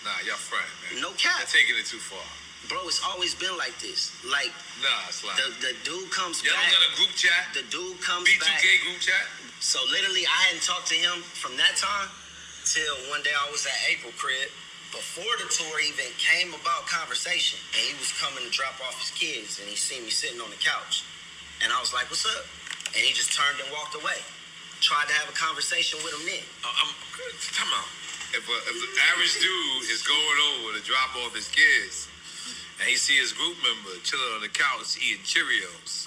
Nah, y'all friend, man. No cap. You're taking it too far. Bro, it's always been like this. Like, nah, it's like the dude comes y'all back. Y'all don't got a group chat? The dude comes B2K back. B2K group chat? So literally, I hadn't talked to him from that time till one day I was at April crib. Before the tour even came about conversation, and he was coming to drop off his kids, and he seen me sitting on the couch. And I was like, what's up? And he just turned and walked away. Tried to have a conversation with him then. Come on. If the average dude is going over to drop off his kids, and he see his group member chilling on the couch eating Cheerios.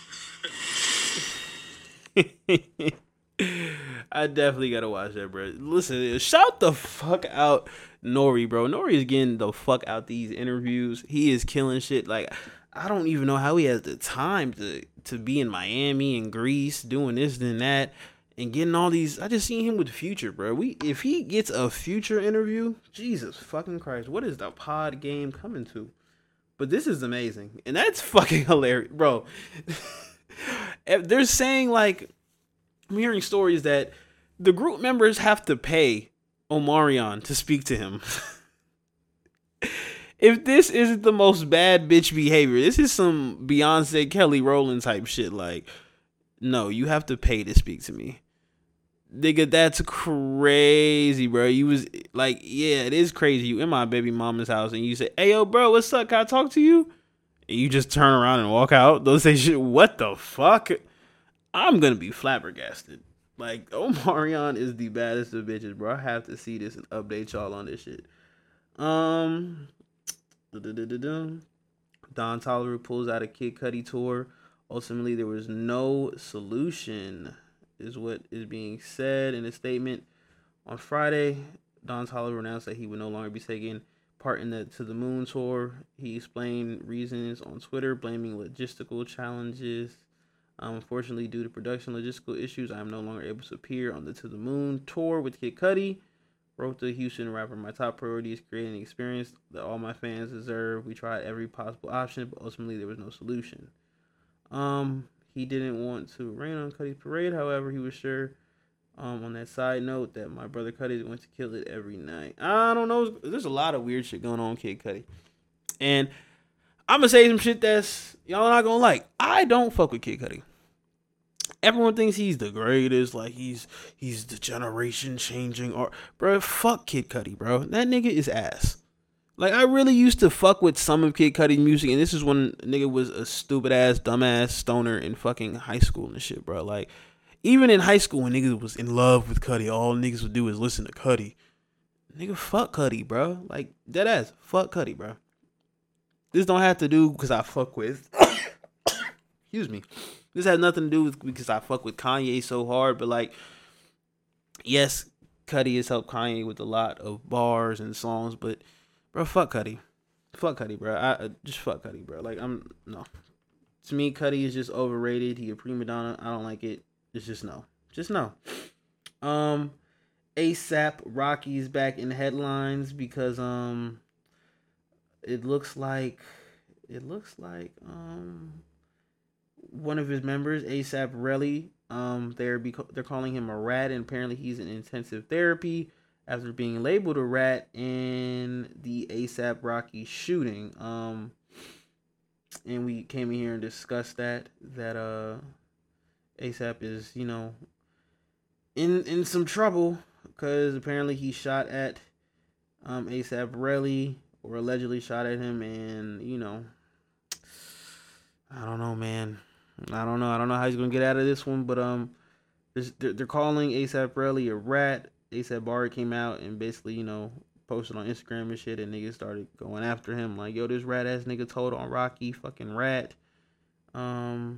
I definitely gotta watch that, bro. Listen, shout the fuck out Nori, bro. Nori is getting the fuck out these interviews. He is killing shit. Like, I don't even know how he has the time to be in Miami and Greece doing this and that and getting all these. I just seen him with Future, bro. If he gets a Future interview, Jesus fucking Christ, what is the pod game coming to? But this is amazing, and that's fucking hilarious, bro. They're saying, like, I'm hearing stories that the group members have to pay Omarion to speak to him. If this isn't the most bad bitch behavior, this is some Beyonce, Kelly Rowland type shit. Like, no, you have to pay to speak to me. Nigga, that's crazy, bro. You was like, yeah, it is crazy. You in my baby mama's house and you say, hey, yo, bro, what's up? Can I talk to you? And you just turn around and walk out. Don't say shit. What the fuck? I'm going to be flabbergasted. Like, Omarion is the baddest of bitches, bro. I have to see this and update y'all on this shit. Don Toliver pulls out a Kid Cudi tour. Ultimately, there was no solution, is what is being said in a statement. On Friday, Don Toliver announced that he would no longer be taking part in the To the Moon tour. He explained reasons on Twitter, blaming logistical challenges. Unfortunately, due to production logistical issues, I am no longer able to appear on the To the Moon tour with Kid Cudi. Wrote the Houston rapper, my top priority is creating an experience that all my fans deserve. We tried every possible option, but ultimately there was no solution. He didn't want to rain on Cudi's parade. However, he was sure, on that side note, that my brother Cudi is going to kill it every night. I don't know. There's a lot of weird shit going on with Kid Cudi. And I'm going to say some shit that's y'all not going to like. I don't fuck with Kid Cudi. Everyone thinks he's the greatest, like he's the generation changing art. Bro, fuck Kid Cudi, bro. That nigga is ass. Like, I really used to fuck with some of Kid Cudi's music, and this is when nigga was a stupid ass, dumbass stoner in fucking high school and shit, bro. Like, even in high school when niggas was in love with Cudi, all niggas would do is listen to Cudi. Nigga, fuck Cudi, bro. Like, dead ass, fuck Cudi, bro. This don't have to do because I fuck with excuse me. This has nothing to do with because I fuck with Kanye so hard, but like, yes, Cudi has helped Kanye with a lot of bars and songs, but bro, fuck Cudi. Fuck Cudi, bro. I just fuck Cudi, bro. Like, no. To me, Cudi is just overrated. He a prima donna. I don't like it. It's just no. Just no. ASAP Rocky's back in headlines because it looks like one of his members, ASAP Relly, they're calling him a rat, and apparently he's in intensive therapy after being labeled a rat in the ASAP Rocky shooting. And we came in here and discussed that ASAP is, you know, in some trouble because apparently he shot at ASAP Relly, or allegedly shot at him, and, you know, I don't know, man. I don't know how he's gonna get out of this one, but they're calling ASAP Relly a rat. ASAP Bari came out and basically, you know, posted on Instagram and shit, and niggas started going after him like, yo, this rat ass nigga told on Rocky, fucking rat. But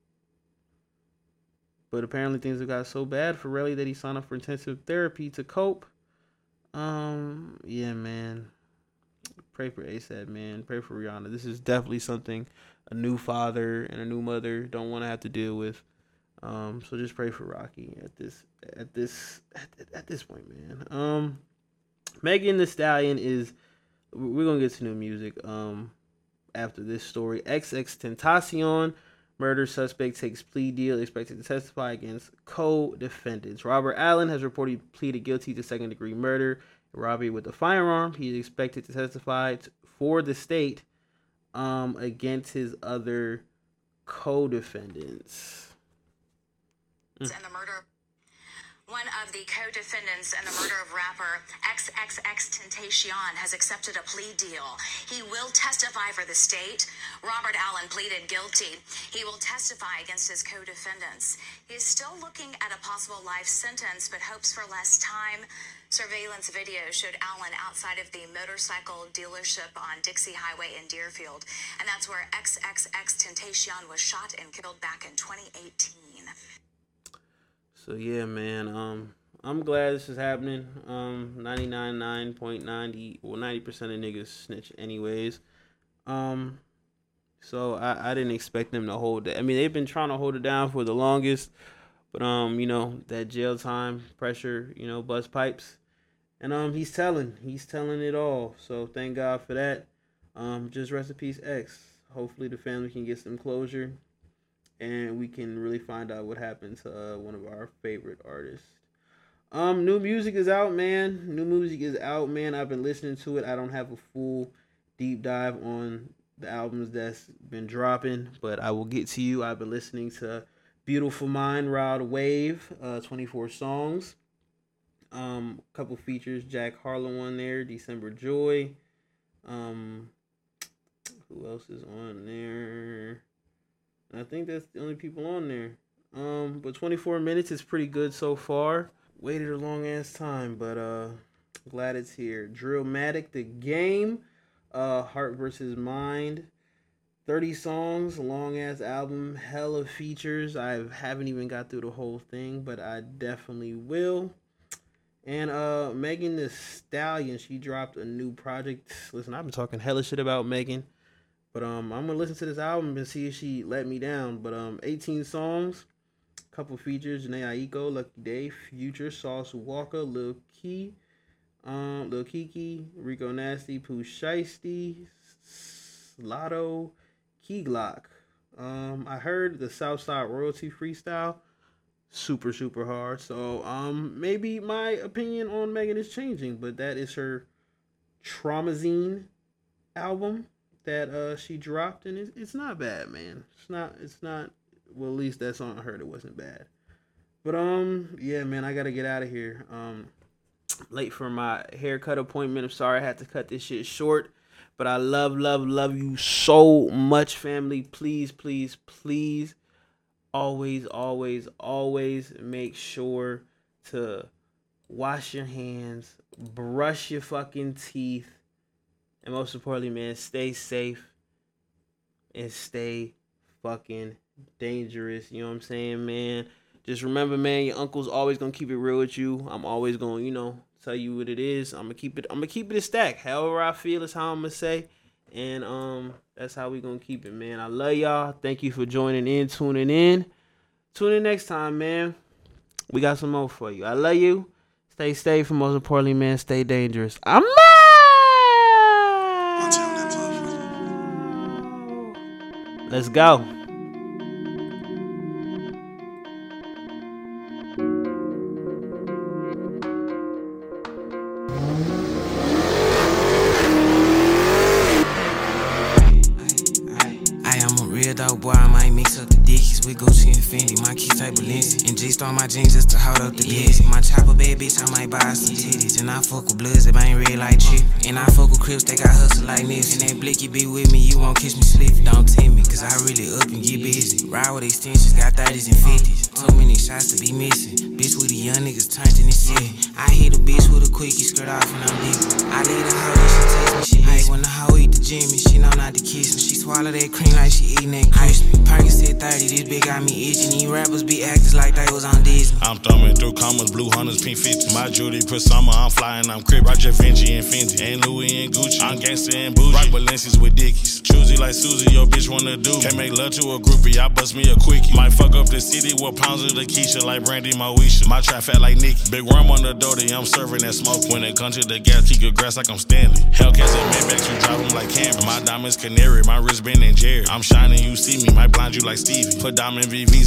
apparently things have got so bad for Relly that he signed up for intensive therapy to cope. Yeah, man. Pray for ASAP, man. Pray for Rihanna. This is definitely something a new father and a new mother don't want to have to deal with. So just pray for Rocky at this point, man. Megan Thee Stallion is. We're gonna get to new music. After this story, XXXTentacion murder suspect takes plea deal, expected to testify against co-defendants. Robert Allen has reportedly pleaded guilty to second-degree murder robbery with a firearm. He's expected to testify for the state against his other co-defendants. And the murder. One of the co-defendants in the murder of rapper XXXTentacion has accepted a plea deal. He will testify for the state. Robert Allen pleaded guilty. He will testify against his co-defendants. He is still looking at a possible life sentence, but hopes for less time. Surveillance video showed Allen outside of the motorcycle dealership on Dixie Highway in Deerfield, and that's where XXXTentacion was shot and killed back in 2018. So yeah, man, I'm glad this is happening. 90% of niggas snitch anyways. So I didn't expect them to hold it. I mean, they've been trying to hold it down for the longest, but you know, that jail time pressure, you know, bust pipes, and he's telling it all. So thank God for that. Just rest in peace, X. Hopefully the family can get some closure, and we can really find out what happened to one of our favorite artists. New music is out, man. I've been listening to it. I don't have a full deep dive on the albums that's been dropping, but I will get to you. I've been listening to Beautiful Mind, Rod Wave, 24 songs. Couple features, Jack Harlow on there, December Joy. Who else is on there? I think that's the only people on there. But 24 minutes is pretty good so far. Waited a long ass time, but glad it's here. Drillmatic, The Game, Heart vs. Mind, 30 songs, long ass album, hella features. I haven't even got through the whole thing, but I definitely will. And Megan Thee Stallion, she dropped a new project. Listen, I've been talking hella shit about Megan, but I'm gonna listen to this album and see if she let me down. But 18 songs, couple features: Janae Aiko, Lucky Day, Future, Sauce Walker, Lil Kiki, Rico Nasty, Pooh Shiesty, Lotto, Key Glock. I heard the Southside Royalty freestyle, super hard. So maybe my opinion on Megan is changing, but that is her Traumazine album that she dropped, and it's not bad, man. It's not. Well, at least that song I heard, it wasn't bad. But yeah, man, I gotta get out of here. Late for my haircut appointment. I'm sorry I had to cut this shit short, but I love you so much, family. Please, always make sure to wash your hands, brush your fucking teeth, and most importantly, man, stay safe and stay fucking dangerous. You know what I'm saying, man? Just remember, man, your uncle's always gonna keep it real with you. I'm always gonna, tell you what it is. I'm gonna keep it a stack. However I feel is how I'm gonna say. And that's how we gonna keep it, man. I love y'all. Thank you for joining in, tuning in. Tune in next time, man. We got some more for you. I love you. Stay safe, and most importantly, man, stay dangerous. I'm out. Let's go. Boy, I might mix up the Dickies with Gucci and Fendi. My keys type Balenci and G-Star my jeans just to hold up the list. My chopper bad bitch, I might buy some titties. And I fuck with Bloods, that ain't red like Chip. And I fuck with Crips, they got hustle like this. And that blicky be with me, you won't catch me slipping. Don't tempt me, cause I really up and get busy. Ride with extensions, got 30s and 50s. Too many shots to be missing. Bitch with the young niggas turned in this shit. I hit a bitch with a quickie, skirt off and I'm leaving. I leave the hoe and she text me, she hate when the hoe eat the Jimmy. She know not to kiss me. She swallow that cream like she eating that crispy. Perkins hit 30, this bitch got me itching. These rappers be actors like they was on Disney. I'm thumbing through commas, blue hunters, pink 50. My jewelry Prisma, I'm flying, I'm crib. Roger Vinci and Fendi, and Louis and Gucci. I'm gangsta and bougie. Rock Balenci's with Dickies. Choosy like Susie, your bitch wanna do. Can't make love to a groupie, I bust me a quickie. Might fuck up the city with pounds of the Keisha like Brandy Moesha. My trap fat like Nicki. Big worm on the door, I'm serving that smoke. When it comes to the gas, kick your grass like I'm Stanley. Hellcats and Maybachs, you drive them like Cameron. My diamonds canary, my wrist been and Jerry. I'm shining, you see me, might blind you like Stevie. Put diamond VVs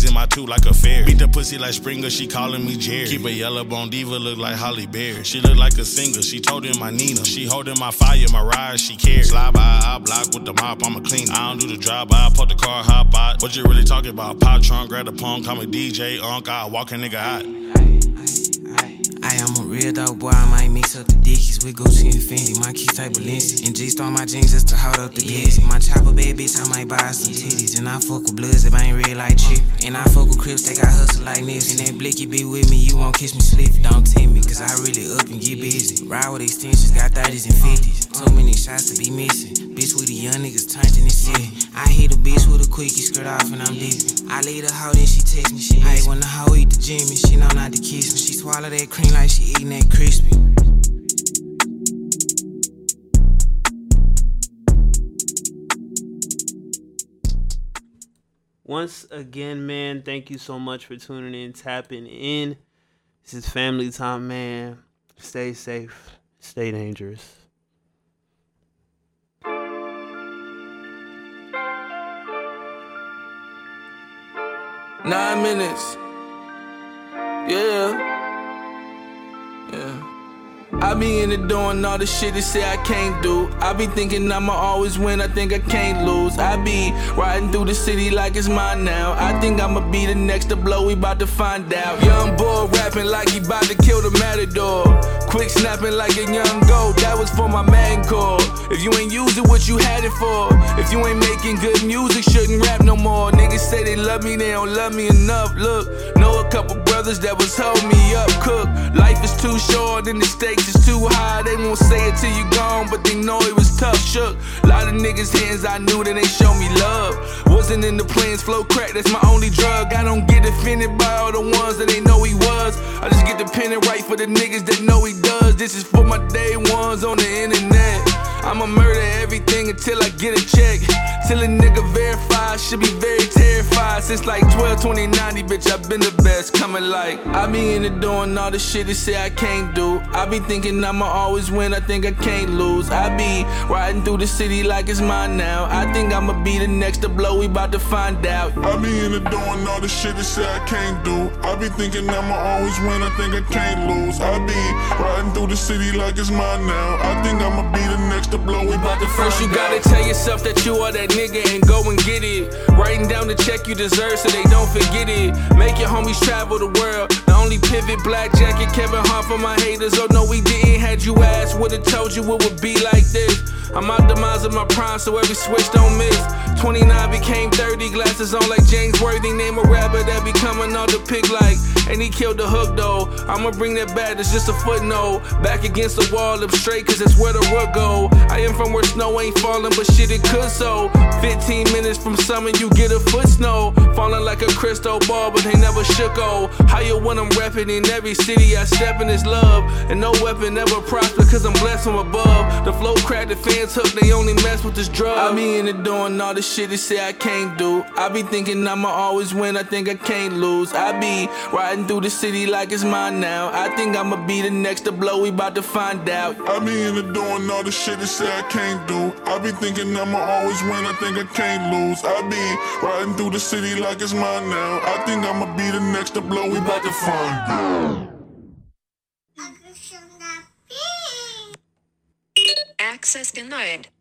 in my tooth like a fair. Beat the pussy like Springer, she calling me Jerry. Keep a yellow bone diva, look like Holly Berry. She look like a singer, she told him my Nina. She holding my fire, my ride, she cares. Slide by, I block with the mop, I'm a cleaner. I don't do the drive-by, put the car, hop out. What you really talking about? Pop trunk, grab the punk, call me DJ, I walk a nigga out. I am a real dog boy, I might mix up the Dickies with Gucci and Fendi. My keys type Balenci, and G-Star my jeans just to hold up the gas. My chopper bad bitch, I might buy some titties. And I fuck with Bloods if I ain't red like Chip. And I fuck with Crips, they got hustle like this. And that blicky be with me, you won't kiss me slip. Don't tempt me, cause I really up and get busy. Ride with extensions, got 30s and 50s. Too many shots to be missing. Bitch with the young niggas turned in the city. I hit a bitch with a quickie, skirt off and I'm dipping. I leave the hoe, then she text me, she hate when the hoe eat the Jimmy. She know not to kiss me, she swallow that cream like she eating that crispy. Once again, man, thank you so much for tuning in, tapping in. This is family time, man. Stay safe, stay dangerous. 9 minutes. Yeah. I be in it doing all the shit they say I can't do. I be thinking I'ma always win, I think I can't lose. I be riding through the city like it's mine now. I think I'ma be the next to blow, we bout to find out. Young boy rapping like he bout to kill the matador. Quick snapping like a young goat, that was for my man core. If you ain't using what you had it for, if you ain't making good music, shouldn't rap no more. Niggas say they love me, they don't love me enough. Look, know a couple brothers that was holding me up. Cook, life is too short and the stakes is too high. They won't say it till you gone, but they know it was tough. Shook, lot of niggas' hands I knew that they show me love. Wasn't in the plans, flow crack, that's my only drug. I don't get offended by all the ones that they know he was. I just get the pen and write for the niggas that know he does. This is for my day ones on the internet. I'ma murder everything until I get a check. Till a nigga verify, should be very terrified. Since like 12, 20, 90, bitch, I've been the best. Coming like, I be in it doing all the shit they say I can't do. I be thinking I'ma always win, I think I can't lose. I be riding through the city like it's mine now. I think I'ma be the next to blow, we bout to find out. I be in it doing all the shit they say I can't do. I be thinking I'ma always win, I think I can't lose. I be riding through the city like it's mine now. I think I'ma be the next to blow, we bout to find out. First you gotta tell yourself that you are that nigga and go and get it. Writing down the check you deserve so they don't forget it. Make your homies travel the world. The only pivot, black jacket, Kevin Hart for my haters. Oh no, we didn't. Had you asked, would've told you it would be like this. I'm optimizing my prime so every switch don't miss. 29 became 30, glasses on like James Worthy. Name a rapper that be coming on the pick like. And he killed the hook though. I'ma bring that back, it's just a footnote. Back against the wall, up straight cause that's where the wood go. I am from where snow ain't falling, but shit it could so. 15 minutes from summer, you get a foot snow. Falling like a crystal ball, but they never shook oh. How you when I'm rapping in every city I step in is love. And no weapon ever prosper cause I'm blessed from above. The flow crack, the fans hook, they only mess with this drug. I be in it doing all the shit they say I can't do. I be thinking I'ma always win, I think I can't lose. I be riding through the city like it's mine now. I think I'ma be the next to blow, we bout to find out. I be in it doing all the shit they say I can't do. I be thinking I'ma always win, I think I can't lose. I be riding through the city like it's mine now. I think I'ma be the next to blow, we bout to find out. Access denied.